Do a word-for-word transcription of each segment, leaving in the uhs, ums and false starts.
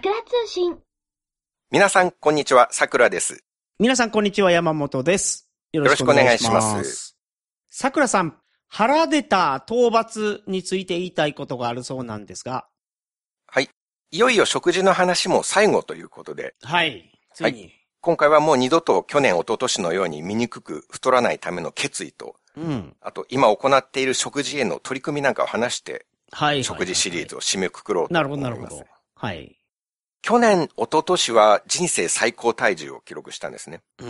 桜通信。 皆さん、こんにちは。桜です。 皆さん、こんにちは。山本です。よろしくお願いします。よろしくお願いします。桜さん、腹出た討伐について言いたいことがあるそうなんですが。 はい。いよいよ食事の話も最後ということで。 はい。ついに。はい、 今回はもう二度と去年、一昨年のように醜く太らないための決意と、 うん、 あと今行っている食事への取り組みなんかを話して、 はい。 食事シリーズを締めくくろうと思います。 なるほど、なるほど。はい。 去年、一昨年は人生最高体重を記録したんですね。 うん。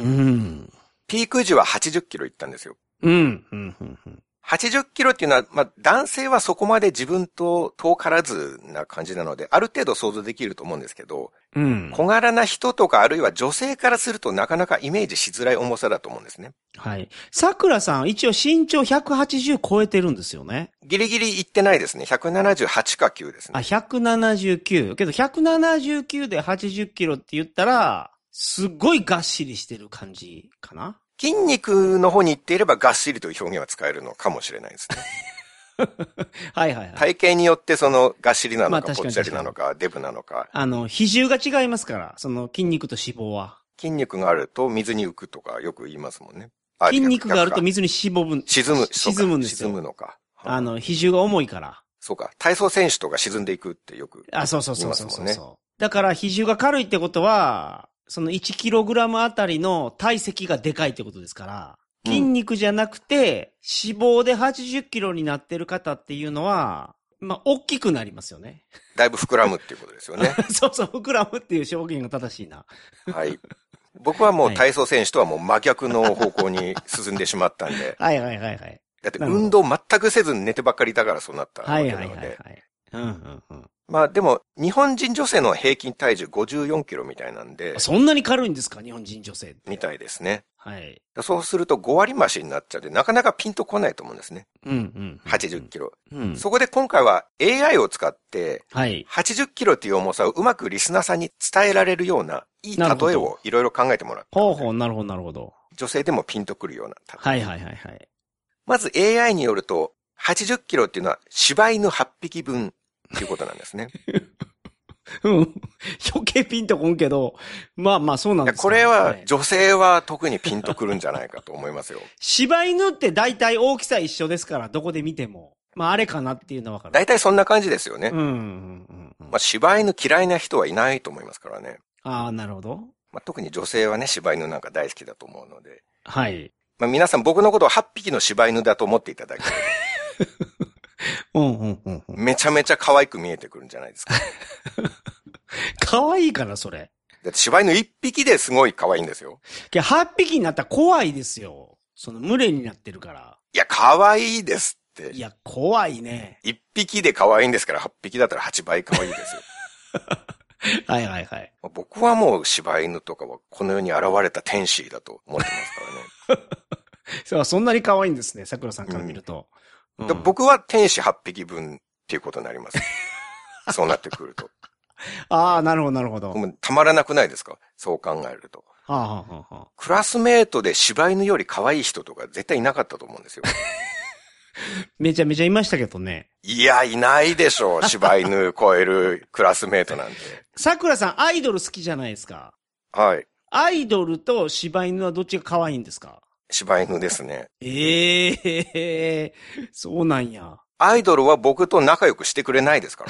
ピーク時ははちじゅっキロいったんですよ。 うん。うん。うん。 はちじゅっキロっていうのは、まあ、男性はそこまで自分と遠からずな感じなので、ある程度想像できると思うんですけど、 うん、 小柄な人とかあるいは女性からするとなかなかイメージしづらい重さだと思うんですね。 はい。桜さん、一応身長ひゃくはちじゅう超えてるんですよね。 ギリギリいってないですね。ひゃくななじゅうはちかきゅうですね。 あ、ひゃくななじゅうきゅう。けどひゃくななじゅうきゅうではちじゅっキロって言ったら、すっごいがっしりしてる感じかな。 筋肉の方に行っていればがっしりという表現は使えるのかもしれないですね。 はいはいはい。 体型によってそのがっしりなのか、 まあ、 ぽっちゃりなのか、デブなのか。 あの、比重が違いますから、その筋肉と脂肪は。 筋肉があると水に浮くとかよく言いますもんね。 筋肉があると水に脂肪分。 沈む。 沈むんですよ。 沈むのか。 あの、比重が重いから。 そうか。体操選手とか沈んでいくってよく言いますもんね。 あ、そうそうそうそうそう。だから比重が軽いってことは、そのいちキログラムあたりの体積がでかいってことですから、筋肉じゃなくて、脂肪ではちじゅっキロになってる方っていうのは、まあ、大きくなりますよね。 だいぶ膨らむっていうことですよね。 そうそう、膨らむっていう表現が正しいな。 はい。僕はもう体操選手とはもう真逆の方向に進んでしまったんで。 はいはいはいはい。 だって運動全くせずに寝てばっかりだからそうなったわけなので。はいはいはい、はい。 うんうんうん。 まあでも、日本人女性の平均体重ごじゅうよんキロみたいなんで。 そんなに軽いんですか、日本人女性って。 みたいですね。 はい。 そうするとご割増しになっちゃって、なかなかピンとこないと思うんですね。 うんうん、うん。 はちじゅっキロ、 うん。 そこで今回は エーアイ を使って、 はい。 はちじゅっキロっていう重さをうまくリスナーさんに伝えられるような、いい例えをいろいろ考えてもらった。 ほうほう、なるほどなるほど。 女性でもピンとくるような例え。 はいはいはいはい。 まず エーアイ によると、はちじゅっキロっていうのは柴犬はっぴきぶんっていうことなんですね。 うん。余計ピンとこんけど、まあまあそうなんですか。 これは、女性は特にピンとくるんじゃないかと思いますよ。 柴犬って大体大きさ一緒ですから、どこで見ても。まああれかなっていうのはわかる。 大体そんな感じですよね。 うんうんうんうん。 まあ柴犬嫌いな人はいないと思いますからね。 ああ、なるほど。 まあ特に女性はね、柴犬なんか大好きだと思うので。 はい。 まあ皆さん僕のことをはっぴきの柴犬だと思っていただければ。 うんうんうんうん。 めちゃめちゃ可愛く見えてくるんじゃないですか。 可愛いかな、それ。 だって柴犬いっぴきですごい可愛いんですよ。 はっぴきになったら怖いですよ。その群れになってるから。 いや、可愛いですって。 いや、怖いね。 いっぴきで可愛いんですから、はっぴきだったらはちばい可愛いですよ。 はいはいはい。 僕はもう柴犬とかはこの世に現れた天使だと思ってますからね。 そう、そんなに可愛いんですね、桜さんから見ると。 うんうん、僕は天使はっぴきぶんっていうことになります。そうなってくると。 ああ、なるほどなるほど。 もうたまらなくないですか？そう考えると。 はあはあはあ、 クラスメートで柴犬より可愛い人とか絶対いなかったと思うんですよ。 めちゃめちゃいましたけどね。 いや、いないでしょう。柴犬超えるクラスメートなんて。 桜さん、アイドル好きじゃないですか。 はい。 アイドルと柴犬はどっちが可愛いんですか？ 柴犬ですね。 ええー、そうなんや。 アイドルは僕と仲良くしてくれないですから。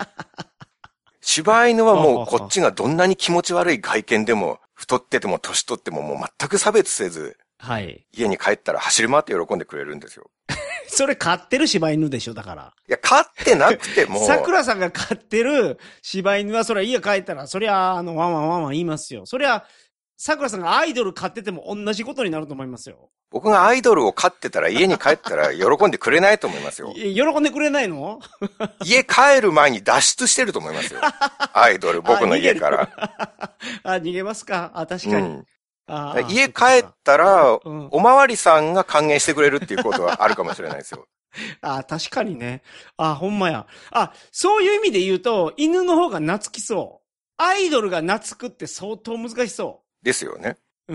柴犬はもうこっちがどんなに気持ち悪い外見でも、太ってても年取ってももう全く差別せず、 はい。 家に帰ったら走り回って喜んでくれるんですよ。 それ飼ってる柴犬でしょ、だから。 いや、飼ってなくても。 桜さんが飼ってる柴犬は、それは家帰ったら、そりゃ、あの、ワンワンワンワン言いますよ。そりゃ、桜さんがアイドル飼ってても同じことになると思いますよ。 僕がアイドルを飼ってたら家に帰ったら喜んでくれないと思いますよ。 喜んでくれないの？ 家帰る前に脱出してると思いますよ。アイドル、僕の家から。 あ、逃げますか？あ、確かに。うんああ家帰ったら、うん、おまわりさんが歓迎してくれるっていうことはあるかもしれないですよ。 あ、確かにね。あ、ほんまや。あ、そういう意味で言うと、犬の方が懐きそう。アイドルが懐くって相当難しそう。 ですよね。 うん。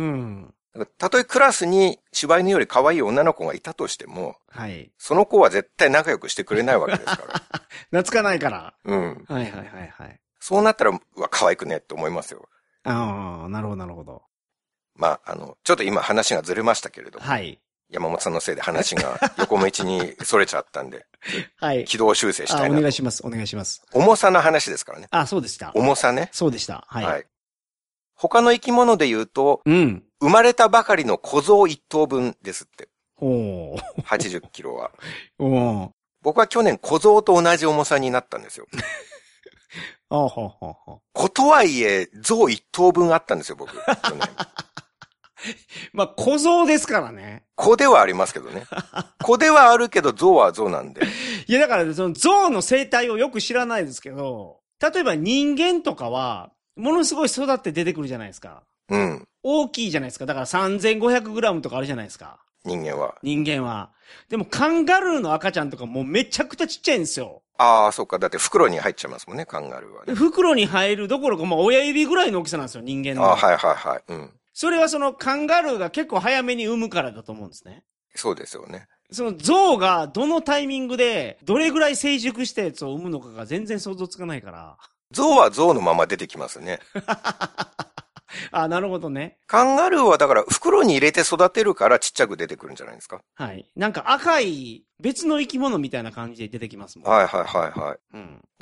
たとえクラスに柴犬より可愛い女の子がいたとしても、 はい。 その子は絶対仲良くしてくれないわけですから。 懐かないから。 うん。 はいはいはいはい。 そうなったら、うわ、可愛くねって思いますよ。 ああ、なるほど、なるほど。 まあ、あの、ちょっと今話がずれましたけれども。 はい。 山本さんのせいで話が横道にそれちゃったんで。 はい。 軌道修正したいなと。 あ、お願いします、お願いします。 重さの話ですからね。 あ、そうでした。 重さね。 そうでした。はい。はい。 他の生き物で言うと、 うん。 生まれたばかりの小象一頭分ですって。 ほう。 はちじゅっキロは。 お僕は去年小象と同じ重さになったんですよ。 あほうほうほう。 ことはいえ、象一頭分あったんですよ、僕。去年。 まあ、小象ですからね。 子ではありますけどね。子ではあるけど、象は象なんで。 いや、だから、その象の生態をよく知らないですけど、例えば人間とかは、ものすごい育って出てくるじゃないですか。 うん。 大きいじゃないですか。だからさんぜんごひゃくグラムとかあるじゃないですか。 人間は。 人間は。でも、カンガルーの赤ちゃんとかもうめちゃくちゃちっちゃいんですよ。 ああ、そっか。だって袋に入っちゃいますもんね、カンガルーはね。 袋に入るどころか、もう親指ぐらいの大きさなんですよ、人間の。 ああ、はいはいはい。うん。 それはそのカンガルーが結構早めに産むからだと思うんですね。 そうですよね。 その象がどのタイミングでどれぐらい成熟したやつを産むのかが全然想像つかないから。 象は象のまま出てきますね。 あ、なるほどね。 カンガルーはだから袋に入れて育てるからちっちゃく出てくるんじゃないですか。 はい。なんか赤い別の生き物みたいな感じで出てきますもん。 はいはいはいはい。うん。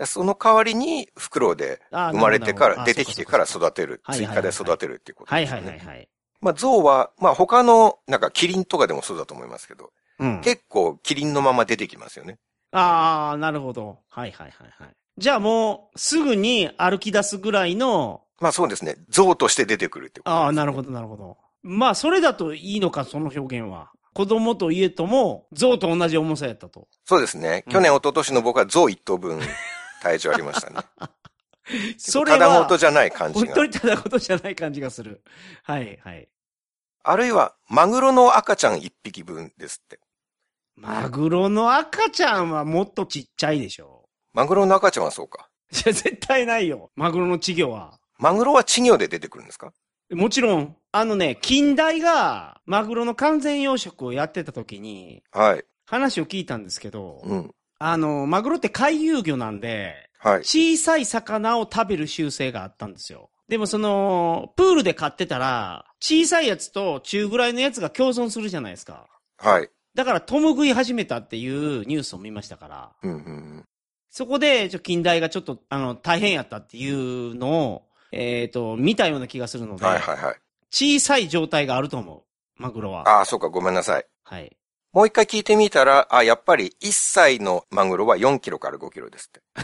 その代わりに袋で生まれてから、出てきてから育てる。追加で育てるっていうことですね。はいはいはいはい。まあ象は、まあ他のなんかキリンとかでもそうだと思いますけど、うん、結構キリンのまま出てきますよね。あああ、なるほど。はいはいはいはい。じゃあもうすぐに歩き出すぐらいの、 まあそうですね。象として出てくるってことですね。 ああ、なるほどなるほど。まあそれだといいのか、その表現は。子供と家とも象と同じ重さやったと。 そうですね。去年、一昨年の僕は象一頭分体重ありましたね。それは。ただごとじゃない感じが。 本当にただごとじゃない感じがする。はいはい。 あるいは、マグロの赤ちゃん一匹分ですって。 マグロの赤ちゃんはもっとちっちゃいでしょ。 マグロの赤ちゃんはそうか。 いや、絶対ないよ。マグロの稚魚は。 マグロは稚魚で出てくるんですか？ もちろん。あのね、近代がマグロの完全養殖をやってた時に、はい。話を聞いたんですけど、うん。あの、マグロって回遊魚なんで、はい。小さい魚を食べる習性があったんですよ。でもその、プールで飼ってたら、小さいやつと中ぐらいのやつが共存するじゃないですか。はい。だから、共食い始めたっていうニュースを見ましたから。うんうんうん。そこで、ちょ、近代がちょっと、あの、大変やったっていうのを、えっと、見たような気がするので。はいはいはい。小さい状態があると思う。マグロは。ああ、そうか、ごめんなさい。はい。もう一回聞いてみたら、あ、やっぱりいっさいのマグロはよんキロからごキロですって。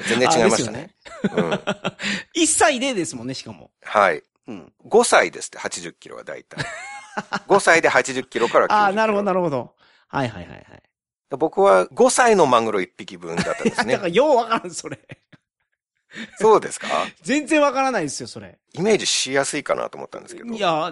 全然違いましたね。うん。いっさいでですもんね、しかも。はい。うん。ごさいですって、はちじゅっキロはだいたい。ごさいではちじゅっキロからきゅうじゅっキロ。ああ、なるほど、なるほど。はいはいはいはい。僕はごさいのマグロいっぴきぶんだったんですね。だからようわからん、それ。そうですか？全然わからないですよ、それ。イメージしやすいかなと思ったんですけど。いや、うん。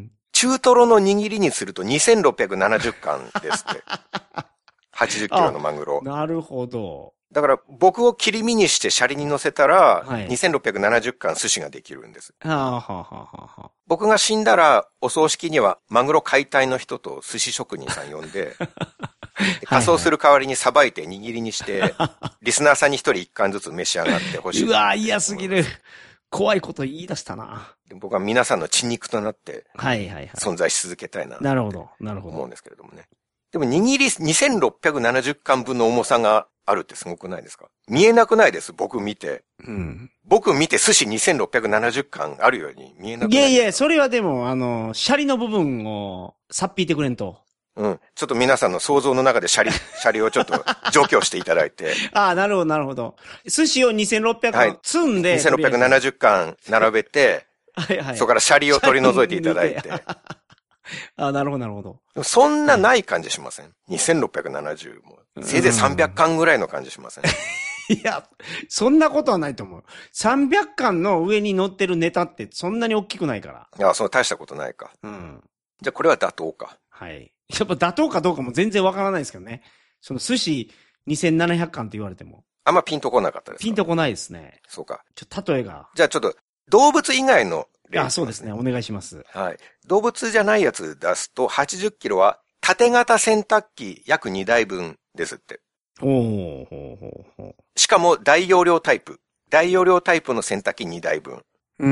中トロの握りにするとにせんろっぴゃくななじゅっかんですって。はちじゅっキロのマグロ。なるほど。だから僕を切り身にしてシャリに乗せたら、はい、にせんろっぴゃくななじゅっかん寿司ができるんです。はあはあはあはあ、僕が死んだらお葬式にはマグロ解体の人と寿司職人さん呼んで、仮装する代わりにさばいて握りにして、リスナーさんに一人一貫ずつ召し上がってほしい。うわー、嫌すぎる。怖いこと言い出したな。僕は皆さんの血肉となって、はいはいはい。存在し続けたいな。なるほど、なるほど。思うんですけれどもね。でも握りにせんろっぴゃくななじゅっかんぶんの重さがあるってすごくないですか？見えなくないです、僕見て。うん。僕見て寿司にせんろっぴゃくななじゅっかんあるように見えなくないですか？いやいや、それはでも、あの、シャリの部分をさっぴいてくれんと。うん。ちょっと皆さんの想像の中でシャリ、シャリをちょっと除去していただいて。ああ、なるほど、なるほど。寿司をにせんろっぴゃくかん積んで、はい、にせんろっぴゃくななじゅっかん並べて、はいはい。そこからシャリを取り除いていただいて。ああ、なるほど、なるほど。そんなない感じしません？ にせんろっぴゃくななじゅう も。せいぜいさんびゃっかんぐらいの感じしません？いや、そんなことはないと思う。さんびゃっかんの上に乗ってるネタってそんなに大きくないから。いや、そう大したことないか。うん。じゃあこれは妥当か。はい。やっぱ妥当かどうかも全然わからないですけどね。その寿司にせんななひゃっかんって言われても。あんまピンとこなかったですか？ピンとこないですね。そうか。ちょ、例えが。じゃあちょっと、動物以外の例、ね。あ、そうですね。お願いします。はい。動物じゃないやつ出すと、はちじゅっキロは縦型洗濯機約にだいぶんですって。ほうほうほうほう。しかも大容量タイプ。 大容量タイプの洗濯機にだいぶん。 うん、うん、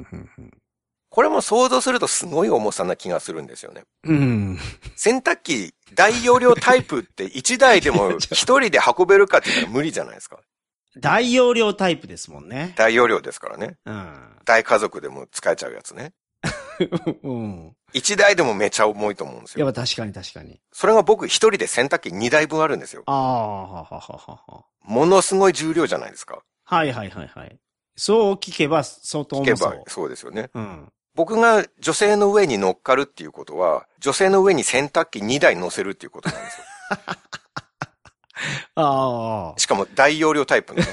うん。 これも想像するとすごい重さな気がするんですよね。 うん。 洗濯機、大容量タイプっていちだいでもひとりで運べるかって言ったら無理じゃないですか。 大容量タイプですもんね。 大容量ですからね。 うん。 大家族でも使えちゃうやつね。うん。いちだいでもめちゃ重いと思うんですよ。 いや、確かに確かに。 それが僕一人で洗濯機にだいぶんあるんですよ。 ああ、はははは。 ものすごい重量じゃないですか。 はいはいはいはい。そう聞けば相当重そう。 聞けばそうですよね。 うん。 僕が女性の上に乗っかるっていうことは、女性の上に洗濯機にだい乗せるっていうことなんですよ。 ああ。 しかも大容量タイプの。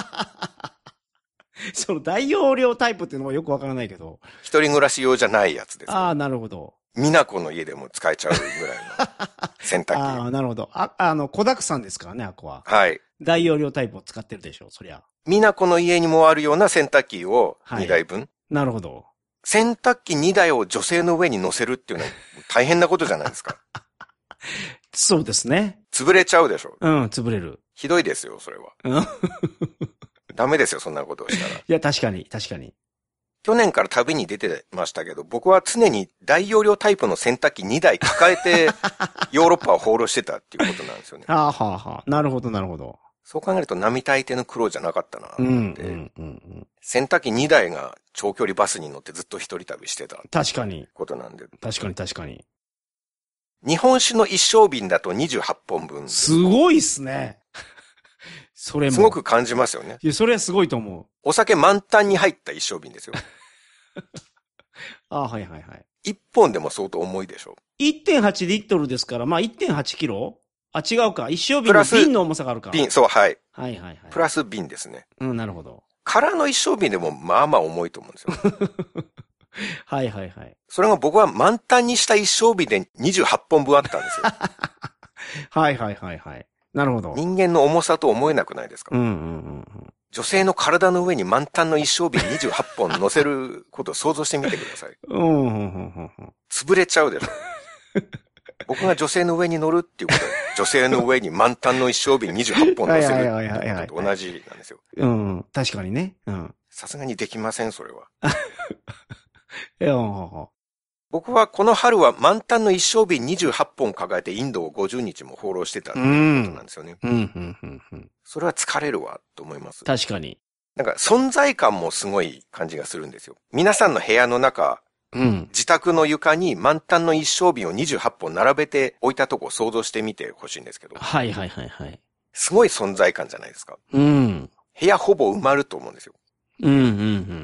その大容量タイプっていうのはよくわからないけど。 一人暮らし用じゃないやつです、ね。 ああ、なるほど。 みなこの家でも使えちゃうぐらいの洗濯機。 ああ、なるほど。あ、あの、小沢さんですからね、あこは。 はい。 大容量タイプを使ってるでしょ、そりゃ。 みなこの家にもあるような洗濯機をにだいぶん。はい、 なるほど。 洗濯機にだいを女性の上に乗せるっていうのは大変なことじゃないですか。 そうですね。 潰れちゃうでしょ。 うん、潰れる。 ひどいですよ、それは。ダメですよ、そんなことをしたら。いや、確かに、確かに。 去年から旅に出てましたけど、僕は常に大容量タイプの洗濯機にだい抱えて、ヨーロッパを放浪してたっていうことなんですよね。 はあはあはあ。なるほど、なるほど。 そう考えると並大抵の苦労じゃなかったなって。うんうんうんうん、 洗濯機にだいが長距離バスに乗ってずっと一人旅してた。 確かに。 ことなんで。 確かに確かに。 日本酒の一升瓶だとにじゅうはっぽんぶん。 すごいっすね。それも。 すごく感じますよね。 いや、それはすごいと思う。 お酒満タンに入った一升瓶ですよ。 ああ、はいはいはい。 一本でも相当重いでしょ。 いってんはち リットルですから、まあ いってんはち キロあ、違うか。一升瓶の瓶の重さがあるか。 瓶、そう、はい。 はいはいはい。 プラス瓶ですね。 うん、なるほど。 空の一升瓶でもまあまあ重いと思うんですよ。 はいはいはい。 それが僕は満タンにした一升瓶でにじゅうはっぽんぶんあったんですよ。 はいはいはいはい。なるほど。 人間の重さと思えなくないですか？ うんうんうん、うん。 女性の体の上に満タンの一升瓶にじゅうはっぽん乗せることを想像してみてください。 うんうんうんうん。 潰れちゃうでしょ。僕が女性の上に乗るっていうことは、女性の上に満タンの一升瓶にじゅうはっぽん乗せるっていうことと同じなんですよ。 うん、確かにね。うん。 さすがにできません、それは。 いや、 僕はこの春は満タンの一升瓶にじゅうはっぽん抱えてインドをごじゅうにちも放浪してたっていうことなんですよね。 うん、うん、うん、うん。 それは疲れるわ、と思います。 確かに。 なんか存在感もすごい感じがするんですよ。皆さんの部屋の中、うん、自宅の床に満タンの一升瓶をにじゅうはっぽん並べて置いたとこを想像してみてほしいんですけど。 はいはいはいはい。 すごい存在感じゃないですか。 うん。 部屋ほぼ埋まると思うんですよ。 うん、うん、うん、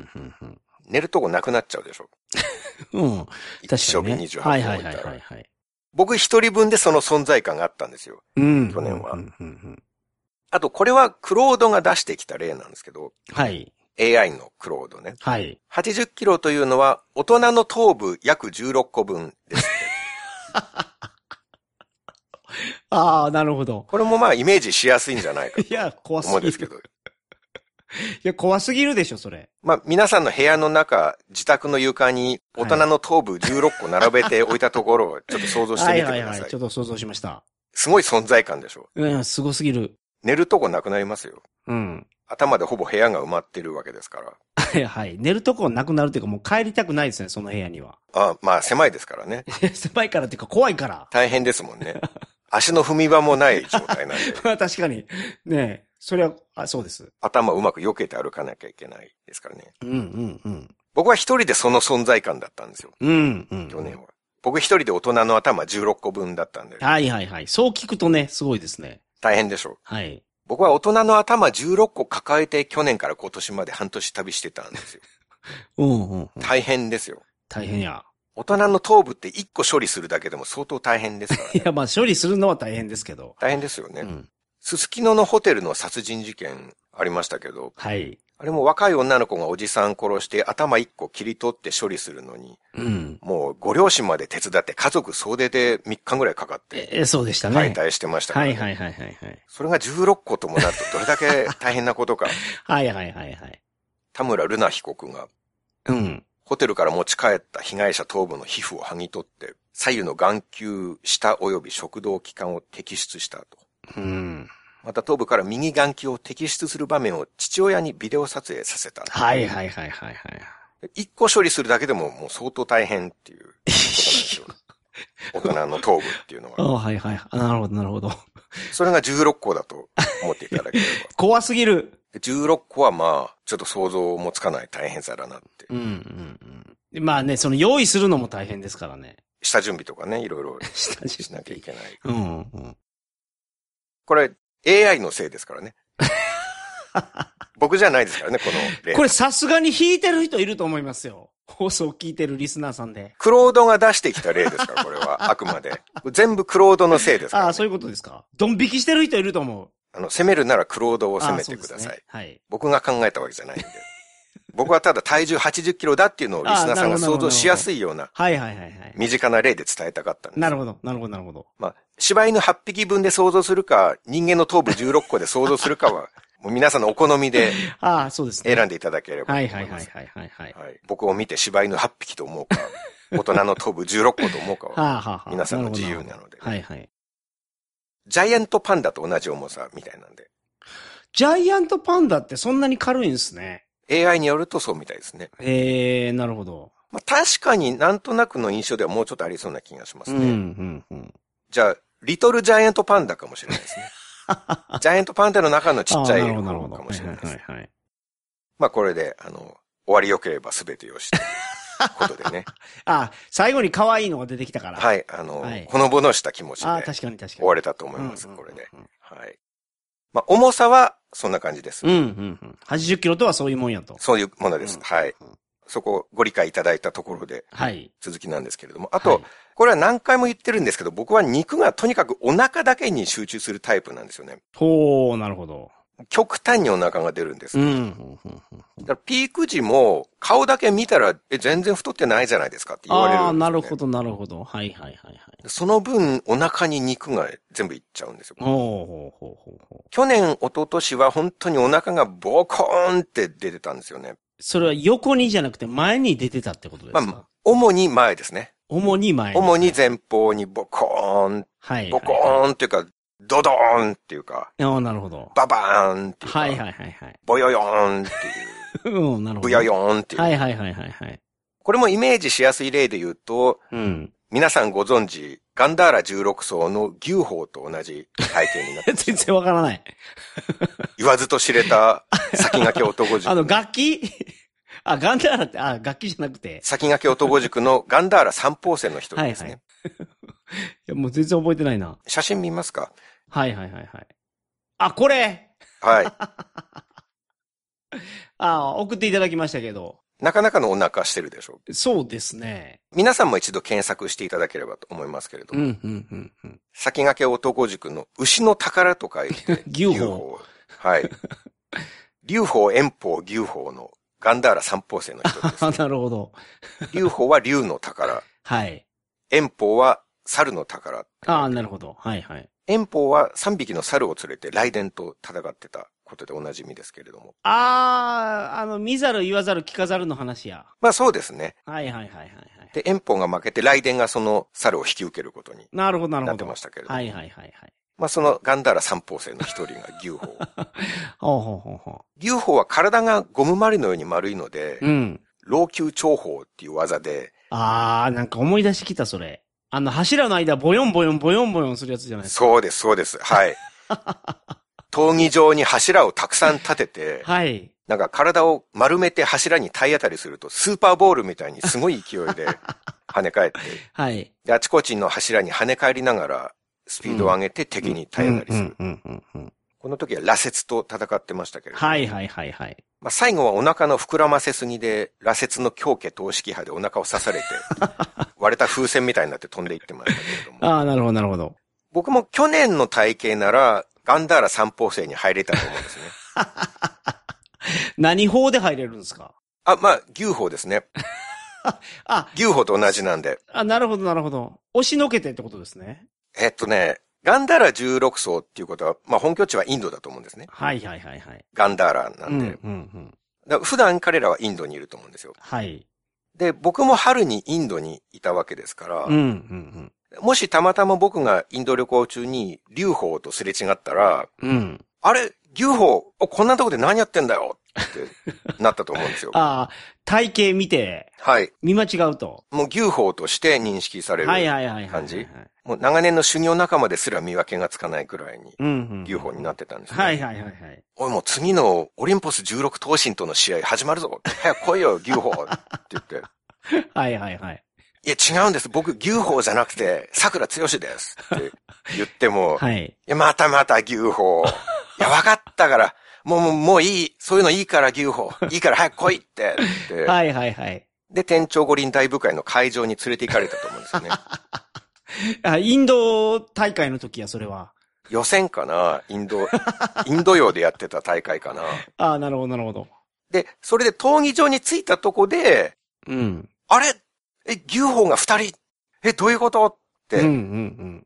うん。 寝るとこなくなっちゃうでしょ。 うん。 一升瓶にじゅうはっぽん置いたら。 はいはいはいはい。 僕一人分でその存在感があったんですよ。うん。去年は。うんうんうん、あと、これはクロードが出してきた例なんですけど。 はい。 エーアイ のクロードね。 はい。 はちじゅっキロというのは、大人の頭部約じゅうろっこぶんですって。 ああ、なるほど。 これもまあイメージしやすいんじゃないかと。いや、怖すぎる。思うんですけど。 いや、怖すぎるでしょ、それ。 まあ、皆さんの部屋の中、自宅の床に大人の頭部じゅうろっこ並べて置いたところをちょっと想像してみてください。はいはいはい。 ちょっと想像しました。 すごい存在感でしょ。 うん、すごすぎる。 寝るとこなくなりますよ。 うん。 頭でほぼ部屋が埋まってるわけですから。 はいはい。寝るとこなくなるっていうかもう帰りたくないですね、その部屋には。 あまあ狭いですからね。 狭いからっていうか怖いから。 大変ですもんね。足の踏み場もない状態なんで。 確かに。ねえ。それは、あ、そうです。 頭うまく避けて歩かなきゃいけないですからね。 うんうんうん。 僕は一人でその存在感だったんですよ。 うんうん。 去年は。僕一人で大人の頭じゅうろっこぶんだったんで。 はいはいはい。そう聞くとね、すごいですね。 大変でしょう。 はい。 僕は大人の頭じゅうろっこ抱えて去年から今年まで半年旅してたんですよ。 うんうん、うん。 大変ですよ。 大変や。 大人の頭部っていっこ処理するだけでも相当大変ですからね。 いやまあ処理するのは大変ですけど。 大変ですよね。うん。すすきののホテルの殺人事件ありましたけど。 はい。 あれも若い女の子がおじさん殺して頭いっこ切り取って処理するのに。うん。もうご両親まで手伝って家族総出でみっかぐらいかかって。 え、そうでしたね。 解体してましたから、ね。 はいはいはいはいはい。 それがじゅうろっこともなるとどれだけ大変なことか。 はいはいはいはい。 田村瑠奈被告が。うん。ホテルから持ち帰った被害者頭部の皮膚を剥ぎ取って、左右の眼球、下及び食道器官を摘出したと。うん。 また頭部から右眼球を摘出する場面を父親にビデオ撮影させた。 はいはいはいはいはい。 一個処理するだけでももう相当大変っていうことなんですよ。大人の頭部っていうのは。 あはいはい。なるほどなるほど。 それがじゅうろっこだと思っていただければ。 怖すぎる。 じゅうろっこはまあ、ちょっと想像もつかない大変さだなって。 うんうんうん。まあね、その用意するのも大変ですからね。 下準備とかね、いろいろしなきゃいけない。 うんうん。 これ、エーアイ のせいですからね。僕じゃないですからね、この例。 これさすがに弾いてる人いると思いますよ。放送聞いてるリスナーさんで。 クロードが出してきた例ですから、これは。あくまで。全部クロードのせいですから、ね。 ああ、そういうことですか。ドン引きしてる人いると思う。 あの、攻めるならクロードを攻めてください。ね、はい。僕が考えたわけじゃないんで。僕はただ体重はちじゅっキロだっていうのをリスナーさんが想像しやすいような。 はいはいはいはい。 身近な例で伝えたかったんです。 なるほど、なるほど、なるほど。 まあ、柴犬はっぴきぶんで想像するか、人間の頭部じゅうろっこで想像するかは、もう皆さんのお好みで、 ああ、そうですね。 選んでいただければと思います。 はいはいはいはいはい、 はい。僕を見て柴犬はっぴきと思うか、大人の頭部じゅうろっこと思うかは、皆さんの自由なので、ね。 はいはい。 ジャイアントパンダと同じ重さみたいなんで。 ジャイアントパンダってそんなに軽いんですね。 エーアイ によるとそうみたいですね。 ええー、なるほど。 まあ、確かになんとなくの印象ではもうちょっとありそうな気がしますね。うんうんうん、じゃあ、リトルジャイアントパンダかもしれないですね。ジャイアントパンダの中のちっちゃい方かもしれないです。まあこれで、あの、終わり良ければ全てよしということでね。 あ、最後に可愛いのが出てきたから。 はい、あの、はい、ほのぼのした気持ちで。 あ、確かに確かに。 終われたと思います、これで。はい。まあ重さはそんな感じです。 うんうんうん。はちじゅっキロとはそういうもんやと。 そういうものです。うん、はい。そこご理解いただいたところで、はい。続きなんですけれども。あと、はい、これは何回も言ってるんですけど、僕は肉がとにかくお腹だけに集中するタイプなんですよね。 ほー、なるほど。 極端にお腹が出るんです。うん。だからピーク時も顔だけ見たら、え、全然太ってないじゃないですかって言われるんですよ、ね。ああ、 なるほど、なるほど。はいはいはいはい。 その分、お腹に肉が全部いっちゃうんですよ。 ほうほうほうほうほう。 去年、一昨年は本当にお腹がボコーンって出てたんですよね。 それは横にじゃなくて前に出てたってことですか？まあ、 主に前ですね。 主に前、 ね。主に前方にボコーン。はい。ボコーンっていうか、ドドーンっていうか。 ああ、なるほど。 ババーンっていうか。 はいはいはいはい。 ボヨヨーンっていう。 うん、なるほど。 ブヨヨーンっていう。 はいはいはいはいはい。 これもイメージしやすい例で言うと、うん。皆さんご存知、ガンダーラじゅうろく層の牛砲と同じ体型になってます。 全然わからない。 言わずと知れた先駆け男塾。 あの、楽器あ、ガンダーラって、あ、楽器じゃなくて。 先駆け男塾のガンダーラ三宝星の一人ですね。はいはい、 いや、もう全然覚えてないな。 写真見ますか？ はいはいはいはい。あ、これはい。 あ、送っていただきましたけど。 なかなかのお腹してるでしょう。 そうですね。 皆さんも一度検索していただければと思いますけれども。うんうんうんうん、先駆け男塾の牛の宝と書いて。 牛砲。 はい。龍鳳、炎鳳、牛鳳のガンダーラ三宝星の一人です、ね。 なるほど。 龍鳳は龍の宝。 はい。 炎鳳は猿の宝。 ああ、なるほど。はいはい。 炎鳳は三匹の猿を連れて雷電と戦ってたことでおなじみですけれども。 ああ、あの、見ざる言わざる聞かざるの話や。 まあそうですね。 はいはいはいはい、はい。 で、炎鳳が負けて雷電がその猿を引き受けることになるほどなるほど。 なってましたけれども。 はいはいはいはい。 まあそのガンダーラ三宝星の一人が牛鳳。 ほうほうほうほう。 牛鳳は体がゴムまりのように丸いので、うん。老朽長砲っていう技で。 ああ、なんか思い出してきたそれ。あの柱の間ボヨンボヨンボヨンボヨンするやつじゃないですか。 そうですそうです。はい。闘技場に柱をたくさん立てて、はい。なんか体を丸めて柱に体当たりすると、スーパーボールみたいにすごい勢いで跳ね返って、はい。で、あちこちの柱に跳ね返りながら、スピードを上げて敵に体当たりする。この時は羅刹と戦ってましたけれども。はいはいはいはい。まあ最後はお腹の膨らませすぎで、羅刹の狂気投式波でお腹を刺されて、割れた風船みたいになって飛んでいってましたけれども。ああ、なるほどなるほど。僕も去年の体型なら、ガンダーラ三宝星に入れたと思うんですね。 何法で入れるんですか？ あ、まあ、牛法ですね。あ、牛法と同じなんで。 あ、なるほどなるほど。押しのけてってことですね。 えっとね、ガンダーラじゅうろく層っていうことは、まあ本拠地はインドだと思うんですね。 はいはいはいはい。 ガンダーラなんで。うんうんうん、だから普段彼らはインドにいると思うんですよ。はい。で、僕も春にインドにいたわけですから、うんうんうん、 もしたまたま僕がインド旅行中に劉邦とすれ違ったら、うん。あれ、劉邦、こんなとこで何やってんだよってなったと思うんですよ。 ああ、体型見て。はい。見間違うと。 もう劉邦として認識される感じ。はいはいはいはい。もう長年の修行仲間ですら見分けがつかないくらいに、劉邦になってたんですね。はいはいはいはい。おいもう次のオリンポスじゅうろく頭身との試合始まるぞ。早く来いよ、劉邦って言って。 はいはいはい。 いや違うんです。僕、劉邦じゃなくて、桜剛ですって言っても、はい。いや、またまた劉邦。いや、わかったから、もう、もう、もういい。そういうのいいから、劉邦。いいから早く来いってって。 はいはいはい。 で、天長五輪大部会の会場に連れて行かれたと思うんですよね。 あ、インド大会の時や、それは。 予選かなインド、インド洋でやってた大会かな。 ああ、なるほどなるほど。 で、それで闘技場に着いたとこで、うん。あれえ、牛砲が二人え、どういうことって、うんうんうん、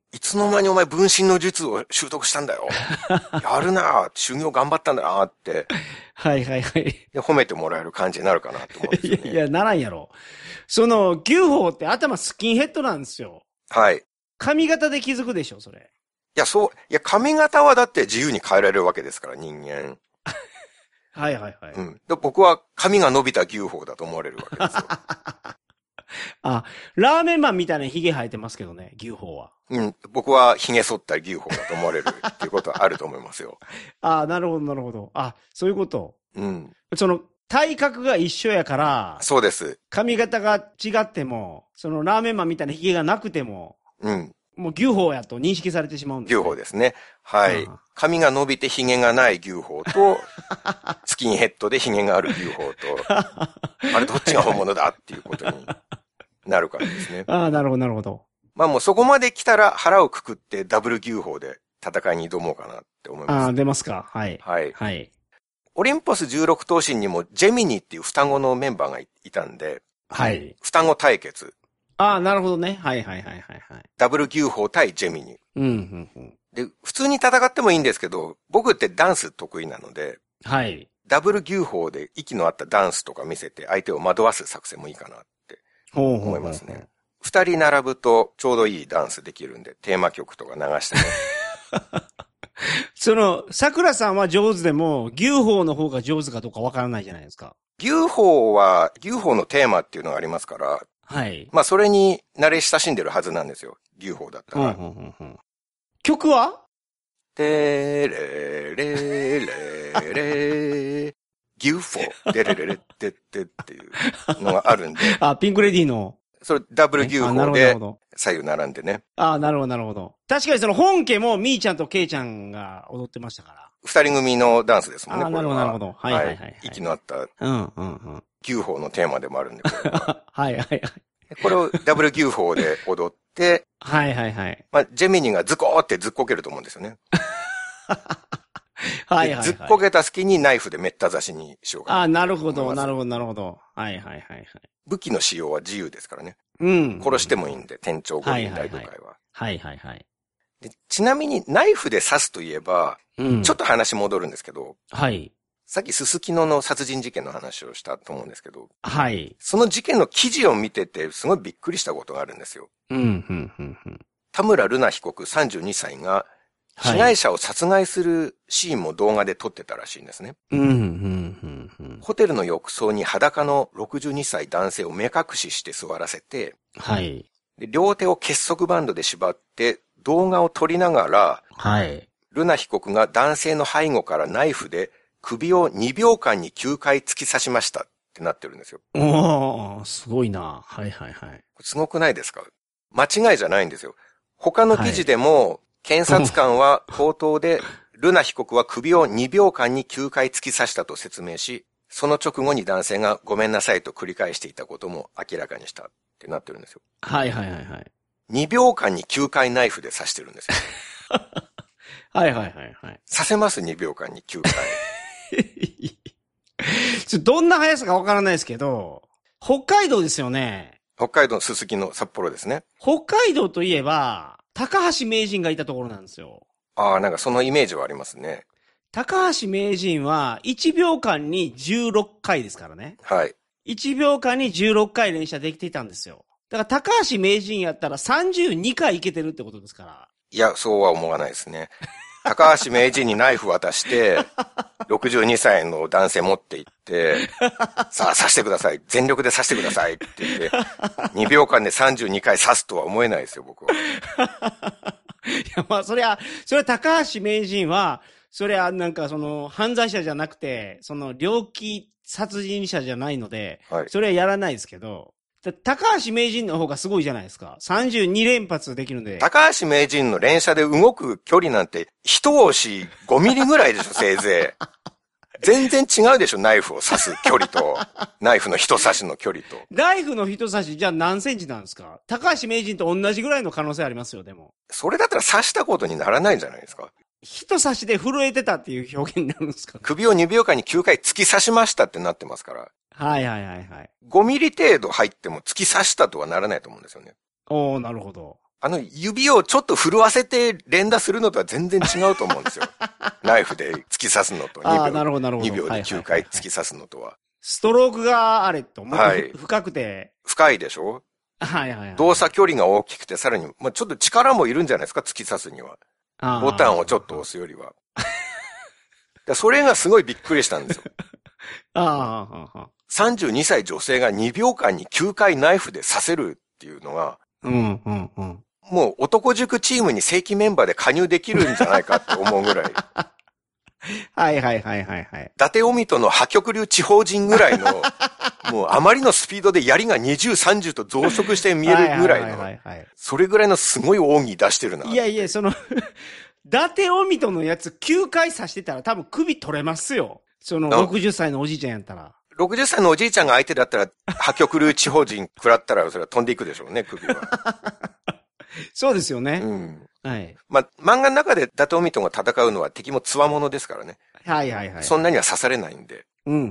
いつの間にお前分身の術を習得したんだよ。やるなぁ、修行頑張ったんだなって。 はいはいはい。 で、褒めてもらえる感じになるかなと思うんですよね。 いや、いや、ならんやろ。その、牛砲って頭スキンヘッドなんですよ。 はい。 髪型で気づくでしょ、それ。 いや、そう、いや、髪型はだって自由に変えられるわけですから、人間。 はいはいはい。 うん。で僕は髪が伸びた牛砲だと思われるわけですよ。 あ、ラーメンマンみたいなヒゲ生えてますけどね、牛砲は。 うん。僕はヒゲ剃った牛砲だと思われるっていうことはあると思いますよ。 あ、なるほどなるほど。あ、そういうこと。うん。その、体格が一緒やから。 そうです。 髪型が違っても、そのラーメンマンみたいなヒゲがなくても。うん。もう牛砲やと認識されてしまうんです、ね。 牛砲ですね。はい。髪が伸びてヒゲがない牛砲と、スキンヘッドでヒゲがある牛砲と、あれどっちが本物だっていうことになるからですね。 ああ、なるほど、なるほど。 まあもうそこまで来たら腹をくくってダブル牛砲で戦いに挑もうかなって思います。 ああ、出ますか。はい。 はい。 はい。 オリンポスじゅうろく頭身にもジェミニっていう双子のメンバーがいたんで、はい。双子対決。 ああ、なるほどね。はいはいはいはい、はい。 ダブル牛砲対ジェミニ。うん、うん、うん。で、普通に戦ってもいいんですけど、僕ってダンス得意なので、はい。ダブル牛砲で息の合ったダンスとか見せて相手を惑わす作戦もいいかなって思いますね。二人並ぶとちょうどいいダンスできるんで、テーマ曲とか流してね。 その、桜さんは上手でも、牛砲の方が上手かどうかわからないじゃないですか。 牛砲は、牛砲のテーマっていうのがありますから、はい。まあ、それに慣れ親しんでるはずなんですよ。牛砲だったら。うんうんうんうん、曲はてれれれれ牛砲でれれれってってっていうのがあるんで。 あ、ピンクレディーの。 それダブル牛砲で左右並んでね。 ああ、なるほど、なるほど。確かにその本家もみーちゃんとけいちゃんが踊ってましたから。 二人組のダンスですもんね。 ああ、なるほど、なるほど。はいはいはい、はい。 息の合った。うんうんうん。牛砲のテーマでもあるんで、これは。 はいはいはい。 これをダブル牛砲で踊って、 はいはいはい。 まあ、ジェミニがズコーってずっこけると思うんですよね。 はいはいはい。 ずっこけた隙にナイフでめった刺しにしようかな。 ああ、なるほど、なるほど、なるほど。はいはいはいはい。 武器の使用は自由ですからね。うん。殺してもいいんで、天長五輪大部会は。 はいはいはい。 でちなみにナイフで刺すといえば、うん、ちょっと話戻るんですけど、はい。さっきすすきのの殺人事件の話をしたと思うんですけど、はい。その事件の記事を見てて、すごいびっくりしたことがあるんですよ。うん、うん、うん、うん。田村瑠奈被告さんじゅうにさいが、被害者を殺害するシーンも動画で撮ってたらしいんですね。うんうんうんうん、ホテルの浴槽に裸のろくじゅうにさい男性を目隠しして座らせて、はい、で両手を結束バンドで縛って動画を撮りながら、はい、瑠奈被告が男性の背後からナイフで首をにびょうかんにきゅうかい突き刺しましたってなってるんですよ。 おー、すごいな。はいはいはい。 すごくないですか？間違いじゃないんですよ。他の記事でも、はい、検察官は口頭で、瑠奈被告は首をにびょうかんにきゅうかい突き刺したと説明し、その直後に男性がごめんなさいと繰り返していたことも明らかにしたってなってるんですよ。 はいはいはいはい。 にびょうかんにきゅうかいナイフで刺してるんですよ。 はいはいはいはい。 刺せますにびょうかんにきゅうかい。 ちょどんな速さかわからないですけど、北海道ですよね。 北海道すすきの札幌ですね。 北海道といえば、高橋名人がいたところなんですよ。 ああ、なんかそのイメージはありますね。 高橋名人はいちびょうかんにじゅうろっかいですからね。はい。いちびょうかんにじゅうろっかい連射できていたんですよ。 だから高橋名人やったらさんじゅうにかいいけてるってことですから。 いや、そうは思わないですね。高橋名人にナイフ渡して、ろくじゅうにさいの男性持って行って、さあ刺してください。全力で刺してくださいって言って、にびょうかんでさんじゅうにかい刺すとは思えないですよ、僕は。 いや、まあ、そりゃ、それは高橋名人は、それはなんかその、犯罪者じゃなくて、その、猟奇殺人者じゃないので、はい、それはやらないですけど、高橋名人の方がすごいじゃないですか。さんじゅうにれんぱつできるんで。 高橋名人の連射で動く距離なんて、一押しごミリぐらいでしょ、せいぜい。全然違うでしょ、ナイフを刺す距離と、ナイフの人刺しの距離と。 ナイフの人刺し、じゃあ何センチなんですか？高橋名人と同じぐらいの可能性ありますよ、でも。 それだったら刺したことにならないんじゃないですか？ 人刺しで震えてたっていう表現になるんですか？ 首をにびょうかんにきゅうかい突き刺しましたってなってますから。 はいはいはいはい。 ごミリ程度入っても突き刺したとはならないと思うんですよね。 おー、なるほど。 あの、指をちょっと震わせて連打するのとは全然違うと思うんですよ。ナイフで突き刺すのとにびょう。 あ、なるほどなるほど。 にびょうできゅうかい突き刺すのとは。 ストロークがあれと、もっと深くて。 深いでしょ？ はいはいはい。 動作距離が大きくて、さらに、まあ、ちょっと力もいるんじゃないですか、突き刺すには。ボタンをちょっと押すよりは。それがすごいびっくりしたんですよ。 ああ、 さんじゅうにさい女性がにびょうかんにきゅうかいナイフで刺せるっていうのは、 うんうんうん、 もう男塾チームに正規メンバーで加入できるんじゃないかって思うぐらい。 はいはいはいはいはい。 伊達オミトの破局流地方人ぐらいの、もうあまりのスピードで槍がにじゅう、さんじゅうと増殖して見えるぐらいの、それぐらいのすごい奥義出してるな。 いやいや、その、伊達オミトのやつきゅうかい刺してたら多分首取れますよ。そのろくじゅっさいのおじいちゃんやったら。 ろくじゅっさいのおじいちゃんが相手だったら、破局流地方人食らったら、それは飛んでいくでしょうね、首は。 そうですよね。 うん。 はい。 まあ、漫画の中で伊達オミトが戦うのは敵も強者ですからね。 はいはいはい。 そんなには刺されないんで。 うんうんうん。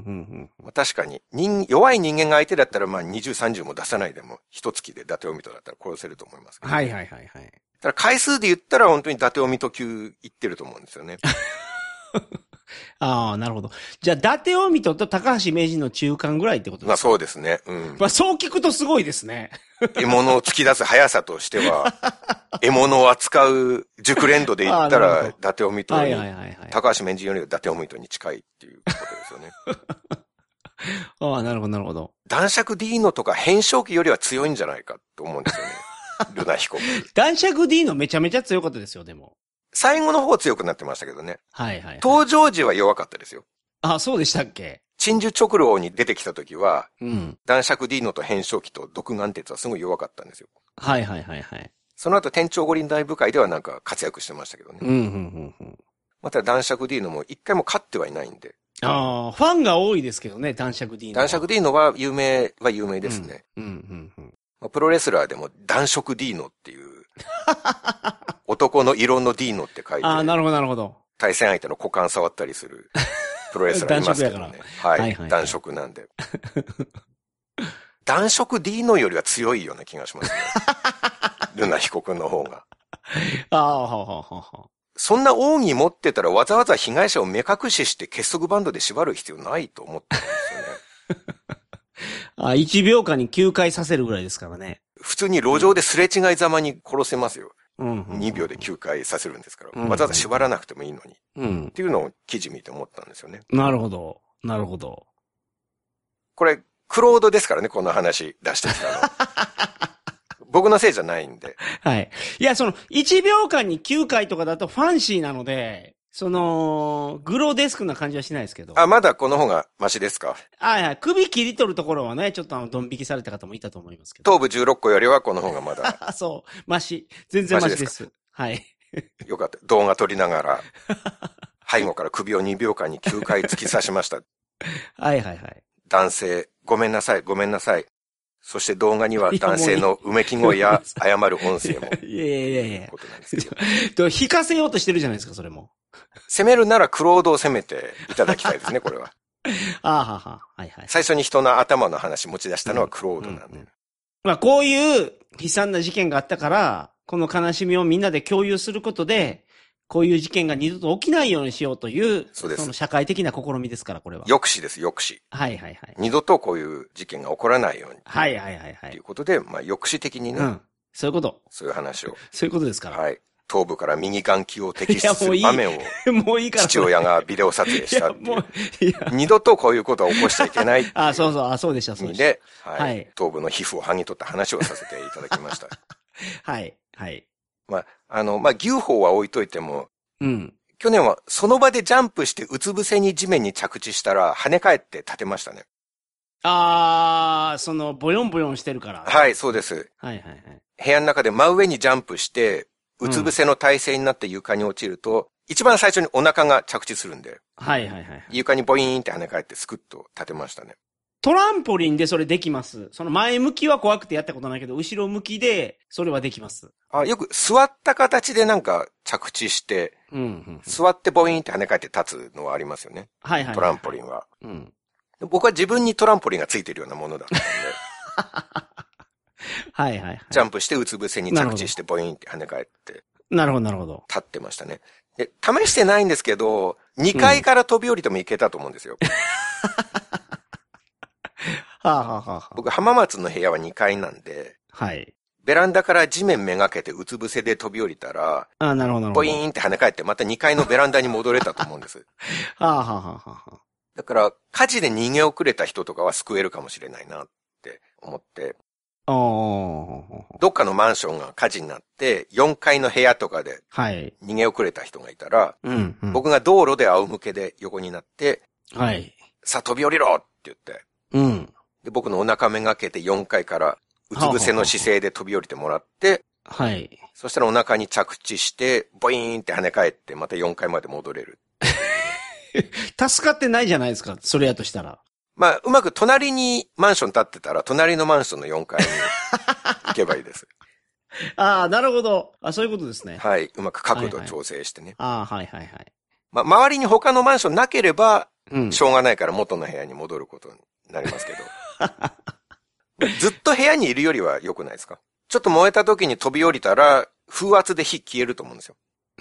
まあ、確かに、人、弱い人間が相手だったら、まあ、にじゅう、さんじゅうも出さないでも、一月で伊達オミトだったら殺せると思いますけど、ね。 はいはいはいはい。 ただ回数で言ったら本当に伊達オミト級いってると思うんですよね。 ああ、なるほど。じゃあ、伊達オミトと高橋名人の中間ぐらいってことですか？ まあそうですね。うん。 まあそう聞くとすごいですね。 獲物を突き出す速さとしては、獲物を扱う熟練度で言ったら、伊達オミトに、高橋名人よりは伊達オミトに近いっていうことですよね。 ああ、なるほど、なるほど。 男爵ディーノとか変声機よりは強いんじゃないかと思うんですよね。ルナ被告。 男爵ディーノめちゃめちゃ強かったですよ、でも。 最後の方強くなってましたけどね。 はいはい、はい。 登場時は弱かったですよ。 あ、そうでしたっけ？ 鎮守直郎に出てきた時は、 うん。 男爵ディーノと変声機と独眼鉄はすごい弱かったんですよ。 はいはいはいはい。 その後天長五輪大部会ではなんか活躍してましたけどね。 うん、うん、うん、うん。 また男爵ディーノも一回も勝ってはいないんで。 ああ、ファンが多いですけどね、男爵ディーノ。 男爵ディーノは有名は有名ですね。 うん、うん、うん、うん。 プロレスラーでも男色ディーノっていう、男の色のディーノって書いて。 ああ、なるほどなるほど。 対戦相手の股間触ったりするプロレスラーいますけどね。はい、はいはいはい。男色なんで。男色ディーノよりは強いような気がしますね。ルナ被告の方が。 ああ、はははは。 そんな奥義持ってたらわざわざ被害者を目隠しして結束バンドで縛る必要ないと思ってるんですよね。 あ、いちびょうかんにきゅうかいさせるぐらいですからね。 普通に路上ですれ違いざまに殺せますよ。 うんうんうん、 にびょうできゅうかいさせるんですから、うんうん。わざわざ縛らなくてもいいのに。 うん。 っていうのを記事見て思ったんですよね。 なるほど。なるほど。 これ、クロードですからね、この話出してきたの。僕のせいじゃないんで。 はい。いや、その、いちびょうかんにきゅうかいとかだとファンシーなので、その、グロデスクな感じはしないですけど。 あ、まだこの方がマシですか？ はいはい。首切り取るところはね、ちょっとあの、ドン引きされた方もいたと思いますけど。 頭部じゅうろっこよりはこの方がまだ。 そう。マシ。全然マシです。マシですはい。 よかった。動画撮りながら、背後から首をにびょうかんにきゅうかい突き刺しました。 はいはいはい。 男性、ごめんなさい、ごめんなさい。そして動画には男性のうめき声や謝る音声も。 いやいやいやいや。ことなんですけど。引かせようとしてるじゃないですか、それも。 攻めるならクロードを攻めていただきたいですね、これは。 ああ、はは、はいはい。 最初に人の頭の話持ち出したのはクロードなんで。うんうんうん、 まあ、こういう悲惨な事件があったから、この悲しみをみんなで共有することで、 こういう事件が二度と起きないようにしようという、 そうです。 その社会的な試みですから、これは。 抑止です、抑止。 はいはいはい。 二度とこういう事件が起こらないように。 はいはいはいはい。 ということで、まあ、抑止的にね。うん。 そういうこと。 そういう話を。 そういうことですから。 はい。頭部から右眼球を摘出する場面を、もういいから。父親がビデオ撮影したっていう。いや、もう、いや。二度とこういうことは起こしちゃいけない。 あ、そうそう、あ、そうでした、そうでした。 で、はい。はい、頭部の皮膚を剥ぎ取った話をさせていただきました。 はい、はい。 まあ、あの、まあ、牛歩は置いといても、 うん。 去年はその場でジャンプしてうつ伏せに地面に着地したら跳ね返って立てましたね。 あー、その、ボヨンボヨンしてるから。 はい、そうです。 はいはいはい。 部屋の中で真上にジャンプして、うつ伏せの体勢になって床に落ちると、うん、一番最初にお腹が着地するんで。 はいはいはい、はい。 床にボイーンって跳ね返ってスクッと立てましたね。 トランポリンでそれできます。その前向きは怖くてやったことないけど、後ろ向きでそれはできます。 あ、よく座った形でなんか着地して、うんうんうん、座ってボイーンって跳ね返って立つのはありますよね。 はいはいはいはい、 トランポリンは。 うん、 僕は自分にトランポリンがついてるようなものだったんで。 はいはいはい。 ジャンプしてうつ伏せに着地してボイーンって跳ね返って。 なるほどなるほど。 立ってましたね。で、試してないんですけど、にかいから飛び降りてもいけたと思うんですよ。うんはあはあはあ、 僕、浜松の部屋はにかいなんで、 はい。 ベランダから地面めがけてうつ伏せで飛び降りたら、 ああ、なるほどなるほど。 ボイーンって跳ね返ってまたにかいのベランダに戻れたと思うんです。 はあはあはあはあ。 だから、火事で逃げ遅れた人とかは救えるかもしれないなって思って、どっかのマンションが火事になって、よんかいの部屋とかで、逃げ遅れた人がいたら、はいうんうん、僕が道路で仰向けで横になって、はい、さあ飛び降りろって言って、うん、で僕のお腹めがけてよんかいからうつ伏せの姿勢で飛び降りてもらって、はい。そしたらお腹に着地して、ボイーンって跳ね返って、またよんかいまで戻れる。 助かってないじゃないですか、それやとしたら。 まあ、うまく隣にマンション建ってたら、隣のマンションのよんかいに行けばいいです。 ああ、なるほど。あ、そういうことですね。 はい。うまく角度調整してね。 はいはい、ああ、はいはいはい。 まあ、周りに他のマンションなければ、うん、しょうがないから元の部屋に戻ることになりますけど。ずっと部屋にいるよりは良くないですか？ちょっと燃えた時に飛び降りたら、風圧で火消えると思うんですよ。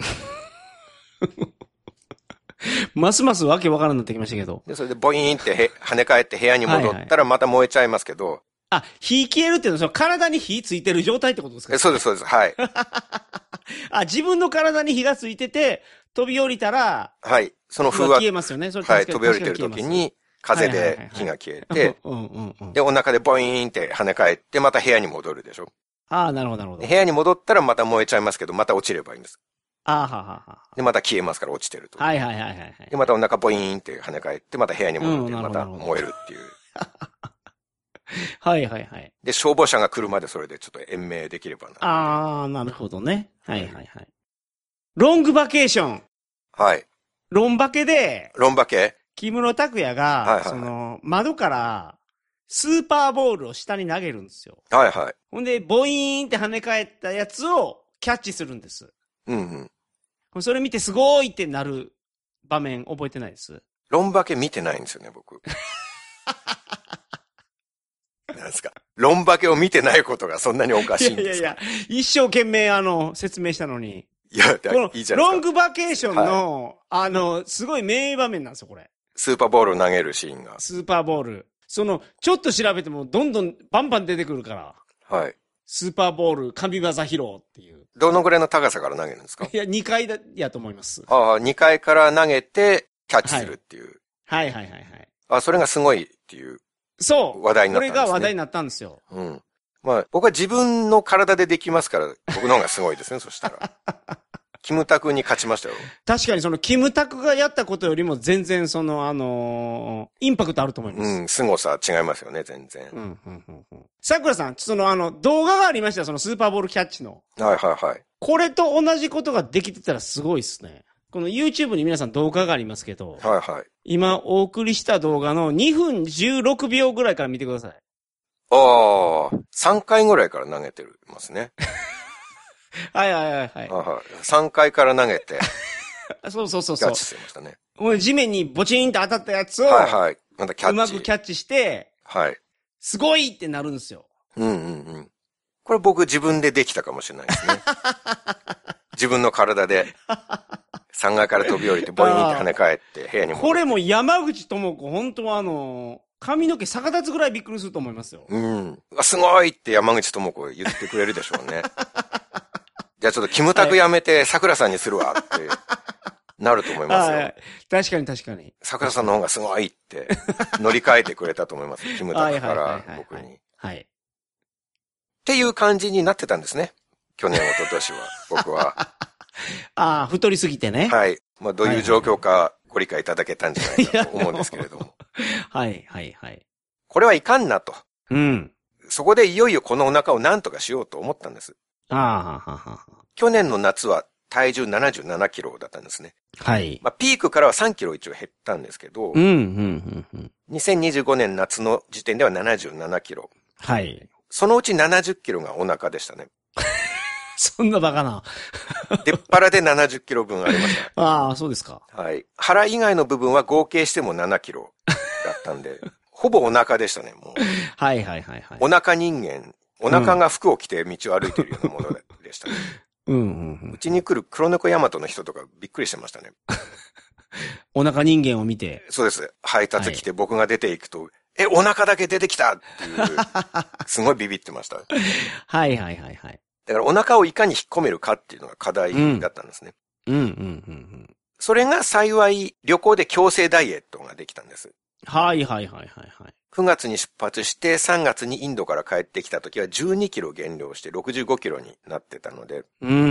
ますますわけわからんなってきましたけど。 で、それでボイーンってへ跳ね返って部屋に戻ったらまた燃えちゃいますけど。はいはい、 あ、火消えるっていうのはその体に火ついてる状態ってことですか？ そうです、そうです。はい。 あ、自分の体に火がついてて、飛び降りたら、 はい。その風圧。 消えますよね。それはい。飛び降りてる時に、風で火が消えて、で、お腹でボイーンって跳ね返って、また部屋に戻るでしょ。 ああ、なるほど、なるほど。 部屋に戻ったらまた燃えちゃいますけど、また落ちればいいんです。 ああ、ははは。 で、また消えますから落ちてると。 はいはいはいはい。 で、またお腹ボイーンって跳ね返って、また部屋に戻って、また燃えるっていう。 はいはいはい。 で、消防車が来るまでそれでちょっと延命できればな。 ああ、なるほどね。はいはいはい。ロングバケーション。 はい。 ロンバケで、 ロンバケ木室拓哉が、はいはいはい、その、窓から、スーパーボールを下に投げるんですよ。 はいはい。 ほんで、ボイーンって跳ね返ったやつをキャッチするんです。 うんうん。それ見てすごいってなる場面覚えてないです。 ロンバケ見てないんですよね、僕。なんですか。ロンバケを見てないことがそんなにおかしいんですか？いやいやいや、 一生懸命あの、説明したのに。 いや、だいいじゃないですか。 ロングバケーションの、はい、あの、すごい名場面なんですよ、これ。 スーパーボールを投げるシーンが。 スーパーボール。その、ちょっと調べてもどんどんバンバン出てくるから。 はい。 スーパーボール、神業披露っていう。 どのぐらいの高さから投げるんですか？ いや、にかいだ、やと思います。 ああ、にかいから投げて、キャッチするっていう。 はい、はい、はいはいはい。 あ、それがすごいっていう。 そう。 話題になったんですね。 これが話題になったんですよ。 うん。まあ、僕は自分の体でできますから、僕の方がすごいですね、そしたら。キムタクに勝ちましたよ。 確かにそのキムタクがやったことよりも全然そのあのー、インパクトあると思います。 うん、凄さ違いますよね、全然。うん、 うん、うん、うん。桜さん、そのあの、動画がありましたよ、そのスーパーボールキャッチの。 はいはいはい。 これと同じことができてたらすごいっすね。この YouTube に皆さん動画がありますけど。 はいはい。 今お送りした動画のにふんじゅうろくびょうぐらいから見てください。 ああ、さんかいぐらいから投げてますね。 はいはいはいはい。 はい。さんかいから投げて。 そうそうそうそう。 キャッチしてましたね。 もう地面にボチンと当たったやつを。 はいはい。またキャッチ。 うまくキャッチして。 はい。 すごいってなるんですよ。 うんうんうん。これ僕自分でできたかもしれないですね。自分の体で。 さんがいから飛び降りて、ボインって跳ね返って部屋に戻って。 これも山口智子、本当はあの、髪の毛逆立つぐらいびっくりすると思いますよ。 うん。すごいって山口智子言ってくれるでしょうね。じゃあちょっとキムタクやめて桜さんにするわってなると思いますよ。 確かに確かに。 桜さんの方がすごいって乗り換えてくれたと思います。キムタクから僕に。 はい。 っていう感じになってたんですね。去年、一昨年は、僕は。 ああ、太りすぎてね。 はい。まあ、どういう状況かご理解いただけたんじゃないかと思うんですけれども。 はい、はい、はい。 これはいかんなと。 うん。 そこでいよいよこのお腹を何とかしようと思ったんです。 ああ、ははは。 去年の夏は体重ななじゅうななキロだったんですね。 はい。 まあ、ピークからはさんキロ一応減ったんですけど、 うん、うん、うん。 にせんにじゅうごねん夏の時点ではななじゅうななキロ。 はい。 そのうちななじゅっキロがお腹でしたね。 そんなバカな。 出っ腹でななじゅっキロ分ありました。 ああ、そうですか。 はい。腹以外の部分は合計してもななキロだったんで、ほぼお腹でしたね、もう。 はいはいはいはい。 お腹人間、お腹が服を着て道を歩いているようなものでしたね。 うんうんうん。 うちに来る黒猫ヤマトの人とかびっくりしてましたね。 お腹人間を見て。 そうです。配達来て僕が出ていくと、はい、え、お腹だけ出てきたっていう、すごいビビってました。 はいはいはいはい。 だからお腹をいかに引っ込めるかっていうのが課題だったんですね。 うん、うん、うん、うん。 それが幸い旅行で強制ダイエットができたんです。 はいはいはいはいはい。 くがつに出発してさんがつにインドから帰ってきた時はじゅうにキロ減量してろくじゅうごキロになってたので、 うん、うん、うん、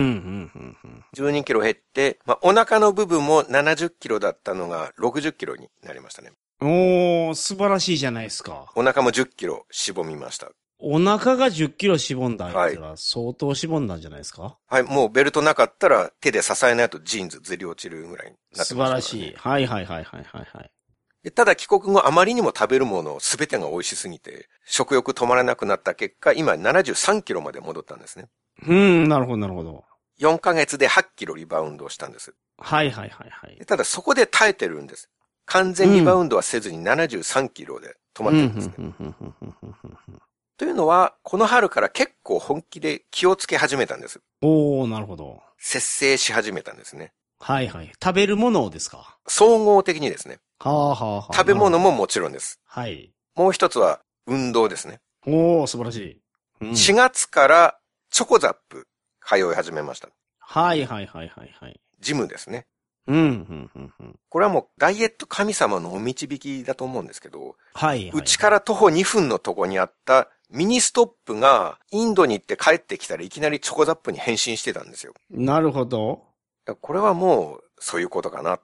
うん。 じゅうにキロ減って、まあ、お腹の部分もななじゅっキロだったのがろくじゅっキロになりましたね。 おー、素晴らしいじゃないですか。 お腹もじゅっキロしぼみました。 お腹がじゅっキロしぼんだやつら、相当しぼんだんじゃないですか？ はい、もうベルトなかったら手で支えないとジーンズずり落ちるぐらいになってましたからね。 素晴らしい。はいはいはいはいはいはい。 ただ帰国後あまりにも食べるものすべてが美味しすぎて、食欲止まらなくなった結果、今ななじゅうさんキロまで戻ったんですね。 うん、なるほどなるほど。 よんかげつではちキロリバウンドしたんです。 はいはいはいはい。 ただそこで耐えてるんです。完全リバウンドはせずにななじゅうさんキロで止まってるんですね。というのは、この春から結構本気で気をつけ始めたんです。 おー、なるほど。 節制し始めたんですね。 はいはい。食べるものですか？ 総合的にですね。 はあはあはあ。 食べ物ももちろんです。 はい。 もう一つは運動ですね。 おー、素晴らしい。 うん、しがつからチョコザップ通い始めました。 はいはいはいはいはい。 ジムですね。 うん、うん、うん、うん。 これはもうダイエット神様のお導きだと思うんですけど、 はい、はい。 うちから徒歩にふんのとこにあったミニストップがインドに行って帰ってきたらいきなりチョコザップに変身してたんですよ。 なるほど。 これはもうそういうことかなって。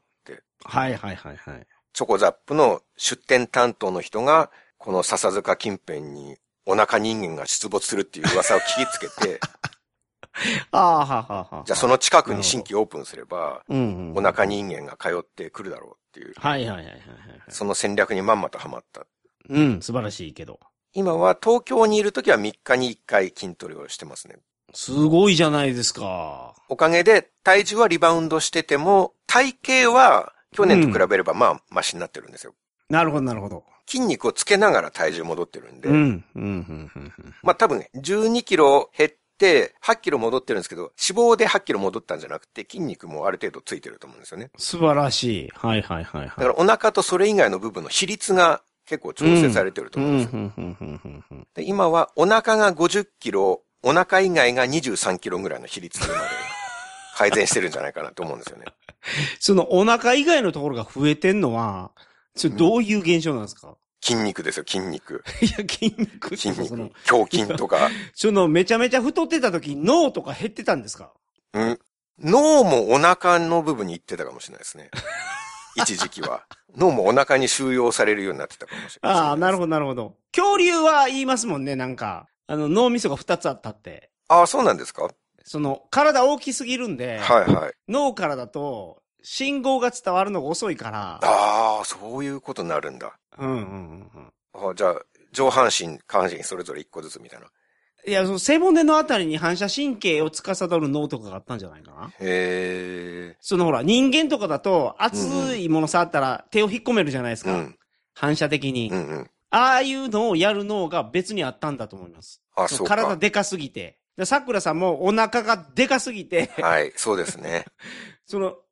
はいはいはいはい。 チョコザップの出店担当の人がこの笹塚近辺にお腹人間が出没するっていう噂を聞きつけて、 ああ、ははは。 じゃあその近くに新規オープンすれば、 うんうん、 お腹人間が通ってくるだろうっていう。 はいはいはいはい、はい。 その戦略にまんまとハマった。 うん、素晴らしいけど。 今は東京にいるときはみっかにいっかい筋トレをしてますね。 すごいじゃないですか。 おかげで体重はリバウンドしてても、体型は去年と比べればまあマシになってるんですよ。 うん、なるほどなるほど。 筋肉をつけながら体重戻ってるんで。 うん。うん。うん。うん。 まあ多分ね、じゅうにキロ減ってはちキロ戻ってるんですけど、脂肪ではちキロ戻ったんじゃなくて筋肉もある程度ついてると思うんですよね。 素晴らしい。はいはいはいはい。だからお腹とそれ以外の部分の比率が結構調整されてると思うんですよ。で今はお腹がごじゅっキロ、お腹以外がにじゅうさんキロぐらいの比率まで改善してるんじゃないかなと思うんですよね。 そのお腹以外のところが増えてんのは、それどういう現象なんですか？うん、 筋肉ですよ、筋肉。 いや、筋肉筋肉。胸筋とか。 そのめちゃめちゃ太ってた時、脳とか減ってたんですか？ うん。脳もお腹の部分に行ってたかもしれないですね。一時期は。脳もお腹に収容されるようになってたかもしれない。 ああ、なるほどなるほど。恐竜は言いますもんね、なんか。あの、脳みそが二つあったって。 ああ、そうなんですか？ その、体大きすぎるんで。 はいはい。 脳からだと、信号が伝わるのが遅いから。 ああ、そういうことになるんだ。 うんうんうんうん。あじゃあ、上半身、下半身それぞれ一個ずつみたいな。 いや、その背骨のあたりに反射神経を司る脳とかがあったんじゃないかな。 へえ。 そのほら、人間とかだと、熱いもの触ったら手を引っ込めるじゃないですか。うん、反射的に。うんうん。ああいうのをやる脳が別にあったんだと思います。 あ、そうか。 体でかすぎて。桜さんもお腹がでかすぎて。 はい、そうですね。 その、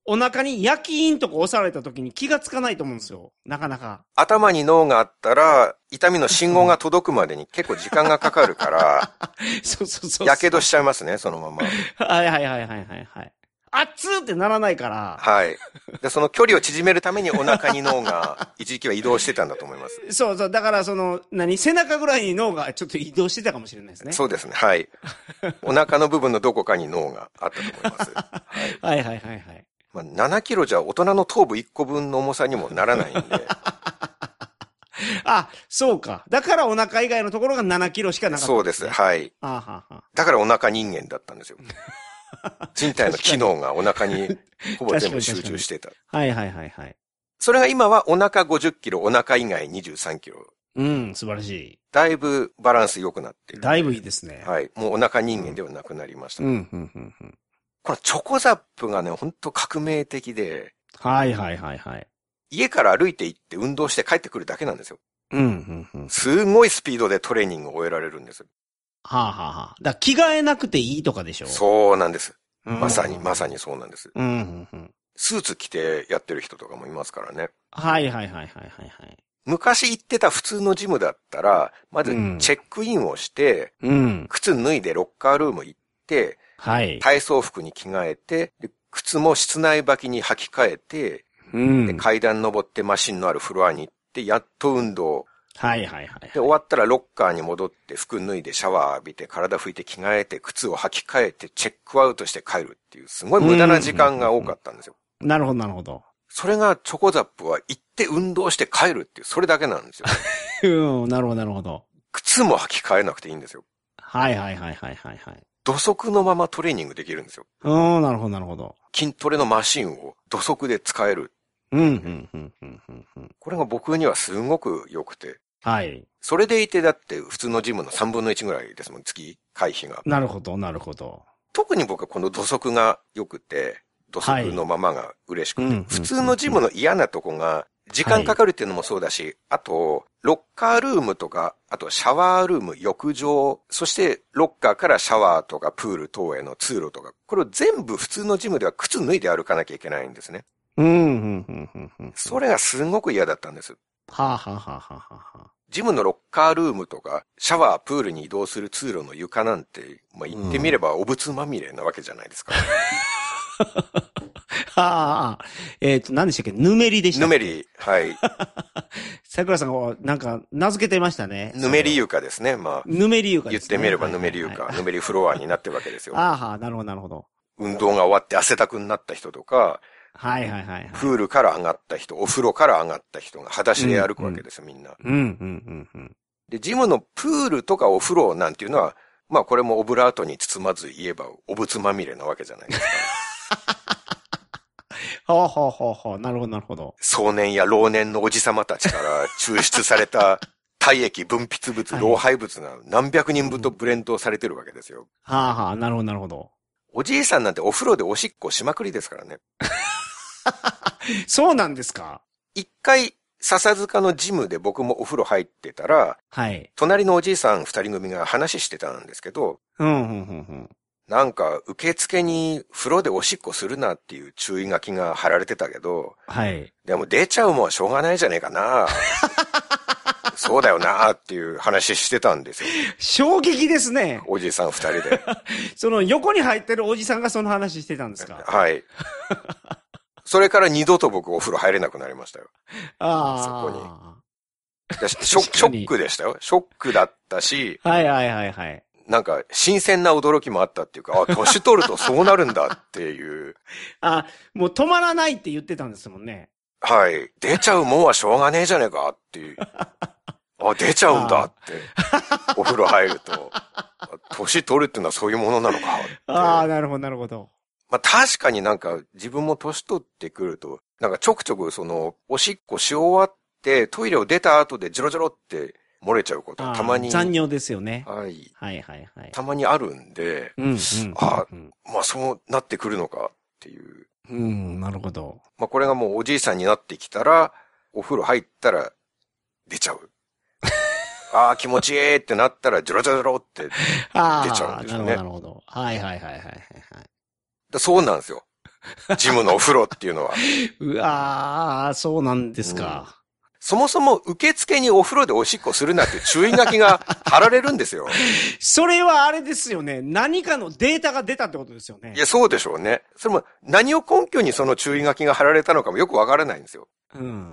お腹に焼き印とか押された時に気がつかないと思うんですよ。なかなか。 頭に脳があったら、痛みの信号が届くまでに結構時間がかかるから、 そうそうそう。 やけどしちゃいますね、そのまま。 はいはいはいはいはいはい。熱ーってならないから。 はい。で、その距離を縮めるためにお腹に脳が一時期は移動してたんだと思います。 そうそう。だからその、何背中ぐらいに脳がちょっと移動してたかもしれないですね。 そうですね。はい。お腹の部分のどこかに脳があったと思います。 はい、はいはいはいはい。 まあ、ななキロじゃ大人の頭部いっこぶんの重さにもならないんで。 あ、そうか。だからお腹以外のところがななキロしかなかった、ね。 そうです。はい。 あははだからお腹人間だったんですよ。人体の機能がお腹にほぼ全部集中してた。 はいはいはいはい。 それが今はお腹ごじゅっキロ、お腹以外にじゅうさんキロ。 うん、素晴らしい。 だいぶバランス良くなってる。 だいぶいいですね。 はい。もうお腹人間ではなくなりました、ね。 うん、うん、うん、うん。 このチョコザップがね、ほんと革命的で。 はいはいはいはい。 家から歩いて行って運動して帰ってくるだけなんですよ。 うん、うん、うん。 すごいスピードでトレーニングを終えられるんです。 はあ、はあはあ、だ着替えなくていいとかでしょ？ そうなんです。まさに、まさにそうなんです。 うんうんうん、 スーツ着てやってる人とかもいますからね。 はいはいはいはいはい、はい。 昔行ってた普通のジムだったら、まずチェックインをして、うん、靴脱いでロッカールーム行って、はい、体操服に着替えて、で靴も室内履きに履き替えて、うん、で階段登ってマシンのあるフロアに行って、やっと運動。はいはいはい、はい。で、終わったらロッカーに戻って服脱いでシャワー浴びて体拭いて着替えて靴を履き替えてチェックアウトして帰るっていうすごい無駄な時間が多かったんですよ。 なるほどなるほど。 それがチョコザップは行って運動して帰るっていうそれだけなんですよ。 うん、なるほどなるほど。 靴も履き替えなくていいんですよ。 はいはいはいはいはいはい。 土足のままトレーニングできるんですよ。 うん、なるほどなるほど。 筋トレのマシンを土足で使える。うん、うん、うん、うん、うん。これが僕にはすごく良くて。はい。それでいてだって普通のジムのさんぶんのいちぐらいですもん、月会費が。 なるほど、なるほど。 特に僕はこの土足が良くて、土足のままが嬉しくて、はい、普通のジムの嫌なとこが、時間かかるっていうのもそうだし、はい、あと、ロッカールームとか、あとシャワールーム、浴場、そしてロッカーからシャワーとかプール等への通路とか、これを全部普通のジムでは靴脱いで歩かなきゃいけないんですね。うん、うん、うん、うん。それがすごく嫌だったんです。はあ、はあはあはあはあ、ジムのロッカールームとか、シャワー、プールに移動する通路の床なんて、まあ、言ってみればお物まみれなわけじゃないですか。 はあ、えっと、何でしたっけ？ぬめりでしたっけ？ ぬめり、はい。 桜さんが、なんか、名付けてましたね。 ぬめり床ですね、まあ。 ぬめり床ですね。 言ってみればぬめり床、はいはいはい、ぬめりフロアになってるわけですよ。 ああ、はあ、なるほど、なるほど。 運動が終わって汗だくになった人とか、はいはいはい、はい。プールから上がった人、お風呂から上がった人が裸足で歩くわけですよ、うんうん、みんな。うん、うん、うん、うん。で、ジムのプールとかお風呂なんていうのは、まあこれもオブラートに包まず言えばお物まみれなわけじゃないですか。 ほうほうほうほう。なるほどなるほど。 壮年や老年のおじさまたちから抽出された体液分泌物、老廃物が何百人分とブレンドされてるわけですよ。 はあはあ、なるほどなるほど。 おじいさんなんてお風呂でおしっこしまくりですからね。 そうなんですか？ 一回、笹塚のジムで僕もお風呂入ってたら、はい。隣のおじいさん二人組が話してたんですけど、うん、うん、うん、うん。なんか、受付に風呂でおしっこするなっていう注意書きが貼られてたけど、はい。でも出ちゃうもんはしょうがないじゃねえかな。そうだよなっていう話してたんですよ。 衝撃ですね。 おじさん二人で。 その横に入ってるおじさんがその話してたんですか？ はい。それから二度と僕お風呂入れなくなりましたよ。ああ。そこに。ショック、ショックでしたよ。ショックだったし。 はいはいはいはい。 なんか、新鮮な驚きもあったっていうか、あ、年取るとそうなるんだっていう。 あ、もう止まらないって言ってたんですもんね。 はい。出ちゃうもんはしょうがねえじゃねえかっていう。あ、出ちゃうんだって。お風呂入ると。年取るっていうのはそういうものなのかって。 ああ、なるほどなるほど。 まあ確かになんか自分も年取ってくると、なんかちょくちょくその、おしっこし終わってトイレを出た後でジョロジョロって漏れちゃうことはたまに。 残尿ですよね。 はい。 はいはいはい。 たまにあるんで、うんうん、あ、まあそうなってくるのかっていう。 うん、なるほど。 まあこれがもうおじいさんになってきたら、お風呂入ったら出ちゃう。ああ、気持ちいいってなったらジョロジョロジョロって出ちゃうんですよね。 なるほど、なるほど。はいはいはいはいはい。 だそうなんですよ。 ジムのお風呂っていうのは。 うわー、そうなんですか。うん、 そもそも受付にお風呂でおしっこするなって注意書きが貼られるんですよ。 それはあれですよね。何かのデータが出たってことですよね。 いや、そうでしょうね。それも何を根拠にその注意書きが貼られたのかもよくわからないんですよ。うん。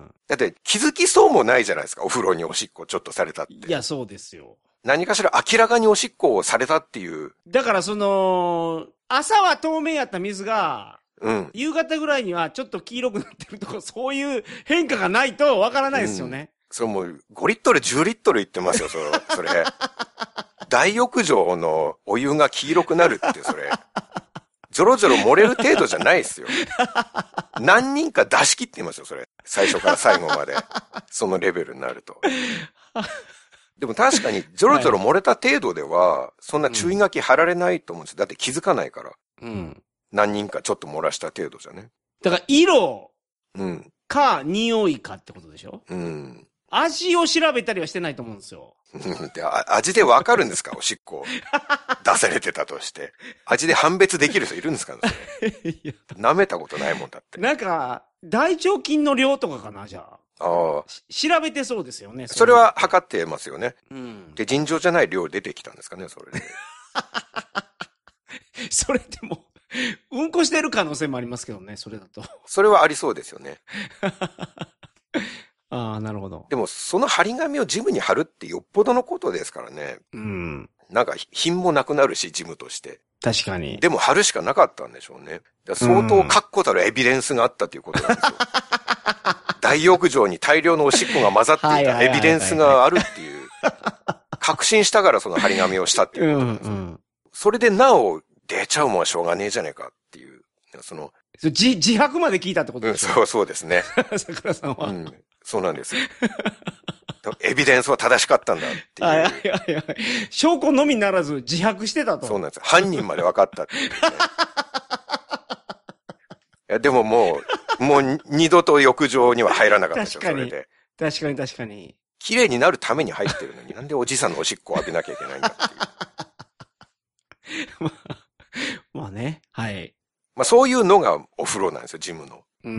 だって気づきそうもないじゃないですか。お風呂におしっこちょっとされたって。 いや、そうですよ。 何かしら明らかにおしっこをされたっていう。 だからその、朝は透明やった水が、うん。夕方ぐらいにはちょっと黄色くなってるとか、そういう変化がないとわからないですよね。うん、 それもうごリットル、じゅうリットルいってますよ、それ。それ大浴場のお湯が黄色くなるって、それ。ジョロジョロ漏れる程度じゃないですよ。何人か出し切っていますよ、それ。最初から最後まで。そのレベルになると。でも確かに、ジョロジョロ漏れた程度では、そんな注意書き貼られないと思うんですよ。だって気づかないから。うん。何人かちょっと漏らした程度じゃね。 だから、色。うん。か、匂いかってことでしょ？うん。味を調べたりはしてないと思うんですよ。 で味でわかるんですか？おしっこ出されてたとして。味で判別できる人いるんですかね？舐めたことないもんだって。 なんか、大腸菌の量とかかな、じゃあ。ああ。調べてそうですよね。 それは測ってますよね。うん。で、尋常じゃない量出てきたんですかね、それで。 それでも、うんこしてる可能性もありますけどね、それだと。 それはありそうですよね。 ああ、なるほど。 でも、その張り紙をジムに貼るってよっぽどのことですからね。うん。なんか、品もなくなるし、ジムとして。 確かに。 でも貼るしかなかったんでしょうね。相当確固たるエビデンスがあったということなんですよ。大浴場に大量のおしっこが混ざっていたエビデンスがあるっていう。確信したからその張り紙をしたっていうことなんですよ。うんうん、それでなお、出ちゃうもんはしょうがねえじゃねえかっていう。その、 自、自白まで聞いたってことですか？ うん、そう、そうですね。 桜さんは。うん。 そうなんですよ。エビデンスは正しかったんだっていう。 はいはいはいはい。証拠のみならず自白してたと。 そうなんですよ。犯人まで分かったっていう、ね。いや、でももう、もう二度と浴場には入らなかったですよ、それで。 確かに確かに。 綺麗になるために入ってるのに、なんでおじさんのおしっこを浴びなきゃいけないんだっていう。 まあ、まあね。はい。 まあそういうのがお風呂なんですよ、ジムの。うん。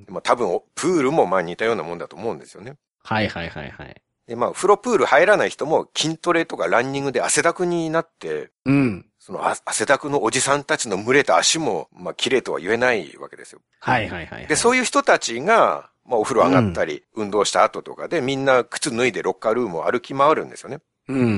まあ多分、プールもまあ似たようなもんだと思うんですよね。 はいはいはいはい。 で、まあ、風呂プール入らない人も筋トレとかランニングで汗だくになって、うん。その汗だくのおじさんたちの蒸れた足も、まあ、綺麗とは言えないわけですよ。 はいはいはい、はい。 で、そういう人たちが、まあ、お風呂上がったり、うん、運動した後とかで、みんな靴脱いでロッカールームを歩き回るんですよね。うん、うん、うん、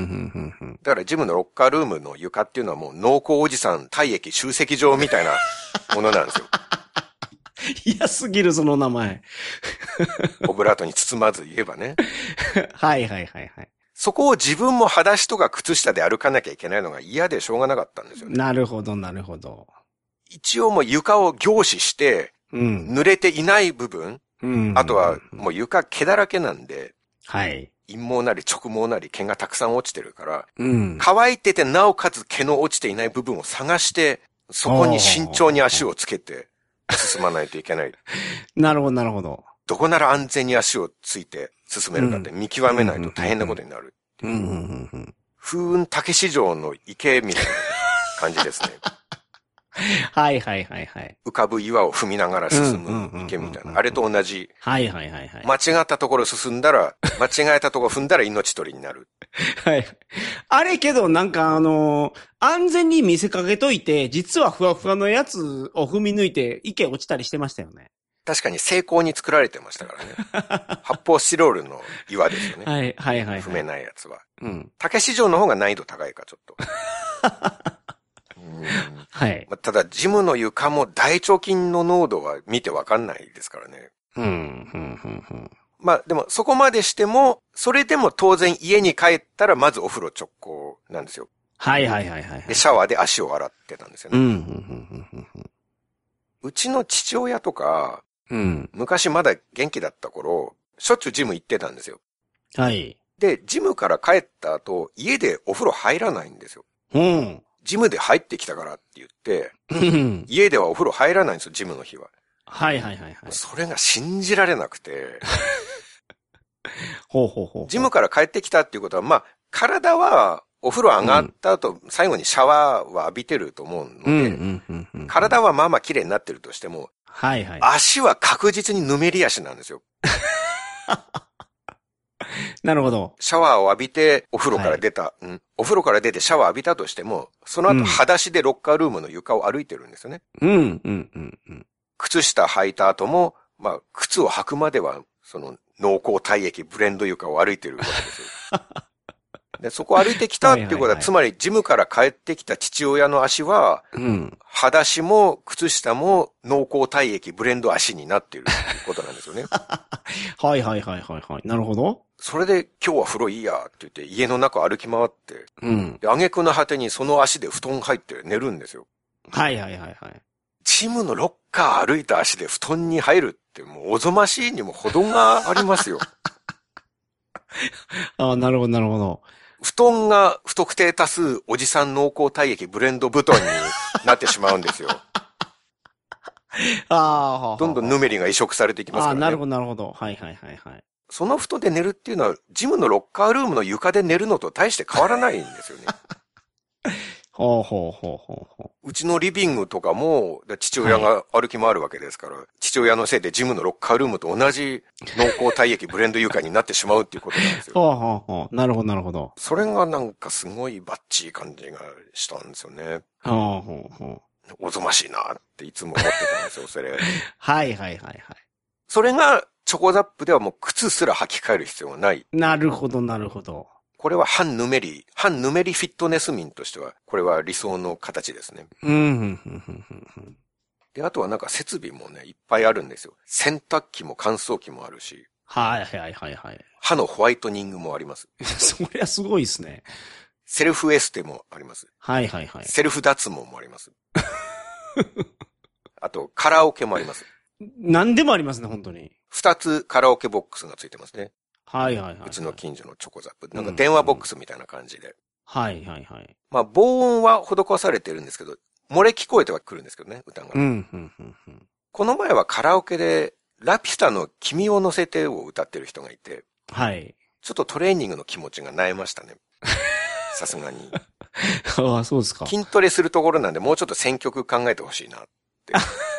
うん。だからジムのロッカールームの床っていうのはもう濃厚おじさん体液集積場みたいなものなんですよ。 嫌すぎる、その名前。 オブラートに包まず言えばね。 はいはいはいはい。 そこを自分も裸足とか靴下で歩かなきゃいけないのが嫌でしょうがなかったんですよね。 なるほどなるほど。 一応もう床を凝視して、うん、濡れていない部分、うん、あとはもう床毛だらけなんで、はい。陰毛なり直毛なり毛がたくさん落ちてるから、うん、乾いててなおかつ毛の落ちていない部分を探して、そこに慎重に足をつけて進まないといけない。 なるほどなるほど。 どこなら安全に足をついて進めるかって見極めないと大変なことになる。風雲竹市場の池みたいな感じですね。 はいはいはいはい。 浮かぶ岩を踏みながら進む池みたいな。あれと同じ。 はいはいはいはい。 間違ったところ進んだら、間違えたところ踏んだら命取りになる。 はい。あれけどなんかあのー、安全に見せかけといて、実はふわふわのやつを踏み抜いて池落ちたりしてましたよね。 確かに精巧に作られてましたからね。発泡スチロールの岩ですよね。 はいはいはい、はい。 踏めないやつは。うん。竹市場の方が難易度高いか、ちょっと。はい。ただ、ジムの床も大腸菌の濃度は見てわかんないですからね。うん、うん、うん、うん。まあ、でも、そこまでしても、それでも当然家に帰ったら、まずお風呂直行なんですよ。 はいはいはいはい。 で、シャワーで足を洗ってたんですよね。うん、うん、うん、うん。うちの父親とか、うん、昔まだ元気だった頃、しょっちゅうジム行ってたんですよ。はい。で、ジムから帰った後、家でお風呂入らないんですよ。うん。ジムで入ってきたからって言って、家ではお風呂入らないんですよ、ジムの日は。はいはいはいはい。それが信じられなくて。ほうほうほう。ジムから帰ってきたっていうことは、まあ、体はお風呂上がった後、うん、最後にシャワーは浴びてると思うので、体はまあまあ綺麗になってるとしても、 はいはい。 足は確実にぬめり足なんですよ。 なるほど。 シャワーを浴びて、お風呂から出た、はいうん、お風呂から出てシャワー浴びたとしても、その後、裸足でロッカールームの床を歩いてるんですよね。 うん、うん、うん、うん。 靴下履いた後も、まあ、靴を履くまでは、その、濃厚体液ブレンド床を歩いてるわけですよ。で、そこを歩いてきたっていうことは、はいはいはい、つまり、ジムから帰ってきた父親の足は、うん、裸足も靴下も濃厚体液ブレンド足になっているっていうことなんですよね。 はいはいはいはいはい。なるほど。 それで今日は風呂いいやって言って家の中歩き回って、うん。で、挙句の果てにその足で布団入って寝るんですよ。 はいはいはいはい。 ジムのロッカー歩いた足で布団に入るってもうおぞましいにも程がありますよ。 ああ、なるほどなるほど。 布団が不特定多数おじさん濃厚体液ブレンド布団になってしまうんですよ。 ああ、 どんどんヌメリが移植されていきますからね。 ああ、なるほどなるほど。はいはいはいはい。 その布団で寝るっていうのは、ジムのロッカールームの床で寝るのと大して変わらないんですよね。 ほうほうほうほうほう。うちのリビングとかも、父親が歩き回るわけですから、はい、父親のせいでジムのロッカールームと同じ濃厚体液ブレンド床になってしまうっていうことなんですよ。 ほうほうほう。なるほどなるほど。 それがなんかすごいバッチリ感じがしたんですよね。 ほうほうほう。 おぞましいなっていつも思ってたんですよ、それ。 はいはいはいはい。 それが、チョコザップではもう靴すら履き替える必要がない。 なるほどなるほど。 これは反ヌメリ、反ヌメリフィットネス民としては、これは理想の形ですね。 うん、うん、うん、うん。 で、あとはなんか設備もね、いっぱいあるんですよ。洗濯機も乾燥機もあるし。 はいはいはいはい。 歯のホワイトニングもあります。 そりゃすごいですね。 セルフエステもあります。 はいはいはい。 セルフ脱毛もあります。あと、カラオケもあります。 何でもありますね、本当に。 二つカラオケボックスがついてますね。 はいはいはい、はい。 うちの近所のチョコザップ。なんか電話ボックスみたいな感じで。うんうん、 はいはいはい。 まあ、防音は施されてるんですけど、漏れ聞こえてはくるんですけどね、歌が。 うんうんうんうん、 この前はカラオケで、ラピュタの君を乗せてを歌ってる人がいて。 はい。 ちょっとトレーニングの気持ちが萎えましたね。さすがに。 ああ、そうですか。 筋トレするところなんで、もうちょっと選曲考えてほしいなって。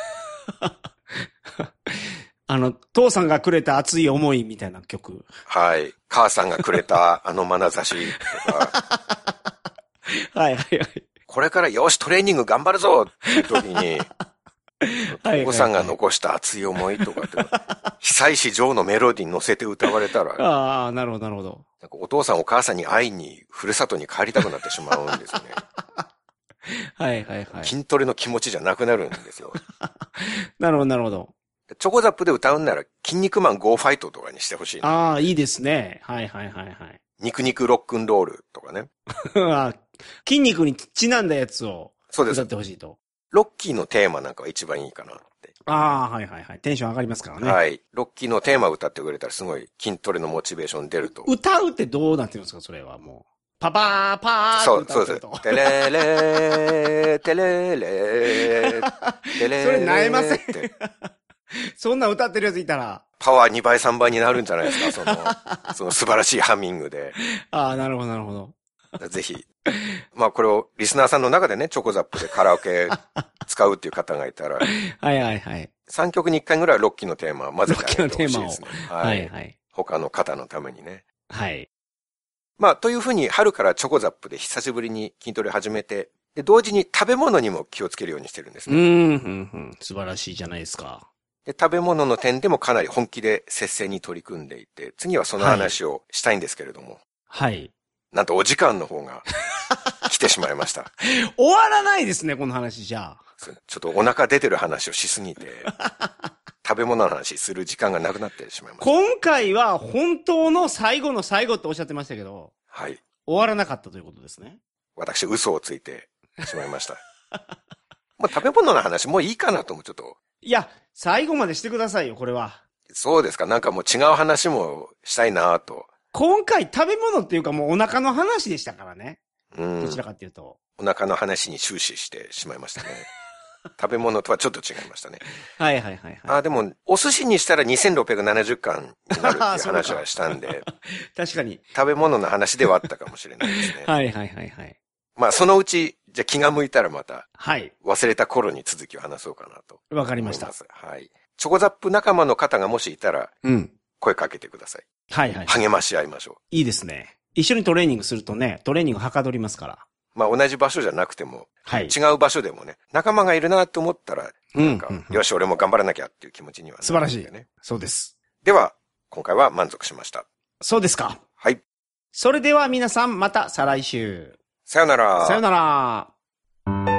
あの、父さんがくれた熱い思いみたいな曲。 はい。母さんがくれたあの眼差しとか。 はいはいはい。 これからよしトレーニング頑張るぞっていう時に、お子さんが残した熱い思いとかって、久石譲のメロディーに乗せて歌われたら、 ああ、なるほどなるほど。 なんかお父さんお母さんに会いに、ふるさとに帰りたくなってしまうんですよね。 はいはいはい。 筋トレの気持ちじゃなくなるんですよ。 なるほどなるほど。 チョコザップで歌うんなら、筋肉マンゴーファイトとかにしてほしい。 ああ、いいですね。はいはいはいはい。 肉肉ロックンロールとかね。 筋肉にちなんだやつを歌ってほしいと。 ロッキーのテーマなんかは一番いいかなって。 ああ、はいはいはい。テンション上がりますからね。 はい。ロッキーのテーマを歌ってくれたらすごい筋トレのモチベーション出ると。 歌うってどうなってるんですかそれはもう。パパーパーそう、そうです。テレレー、テレレー、テレレー。 それ萎えません。そんな歌ってるやついたら。 パワーにばいさんばいになるんじゃないですか、その、その素晴らしいハミングで。 ああ、なるほど、なるほど。ぜひ。まあこれをリスナーさんの中でね、チョコザップでカラオケ使うっていう方がいたら。 はいはいはい。 さんきょくにいっかいぐらいロッキーのテーマを混ぜてあげてほしいですね。 はい、はいはい。 他の方のためにね。 はい。 まあというふうに春からチョコザップで久しぶりに筋トレ始めて、で同時に食べ物にも気をつけるようにしてるんですね。 うん、うん、うん。素晴らしいじゃないですか。 で、食べ物の点でもかなり本気で節制に取り組んでいて、次はその話をしたいんですけれども。 はい。 なんとお時間の方が来てしまいました。 終わらないですね、この話じゃあ。 ちょっとお腹出てる話をしすぎて、食べ物の話する時間がなくなってしまいました。 今回は本当の最後の最後っておっしゃってましたけど。 はい。 終わらなかったということですね。 私、嘘をついてしまいました。まあ、食べ物の話もういいかなともちょっと。 いや、最後までしてくださいよ、これは。 そうですか。なんかもう違う話もしたいなと。 今回食べ物っていうかもうお腹の話でしたからね。 うん。 どちらかっていうと。 お腹の話に終始してしまいましたね。 食べ物とはちょっと違いましたね。 はいはいはいはい。 あ、でも、お寿司にしたらにせんろっぴゃくななじゅっかんになるっていう話はしたんで。 確かに。 食べ物の話ではあったかもしれないですね。 はいはいはいはい。 まあ、そのうち、じゃあ気が向いたらまた、 はい。 忘れた頃に続きを話そうかなと。 わかりました。 はい。チョコザップ仲間の方がもしいたら、うん。声かけてください。 はいはい。 励まし合いましょう。 いいですね。一緒にトレーニングするとね、トレーニングはかどりますから。 まあ同じ場所じゃなくても、はい、違う場所でもね、仲間がいるなと思ったら、なんか、うんうんうん、よし、俺も頑張らなきゃっていう気持ちにはなる、ね。 素晴らしい。そうです。 では、今回は満足しました。 そうですか。 はい。 それでは皆さん、また再来週。 さよなら。 さよなら。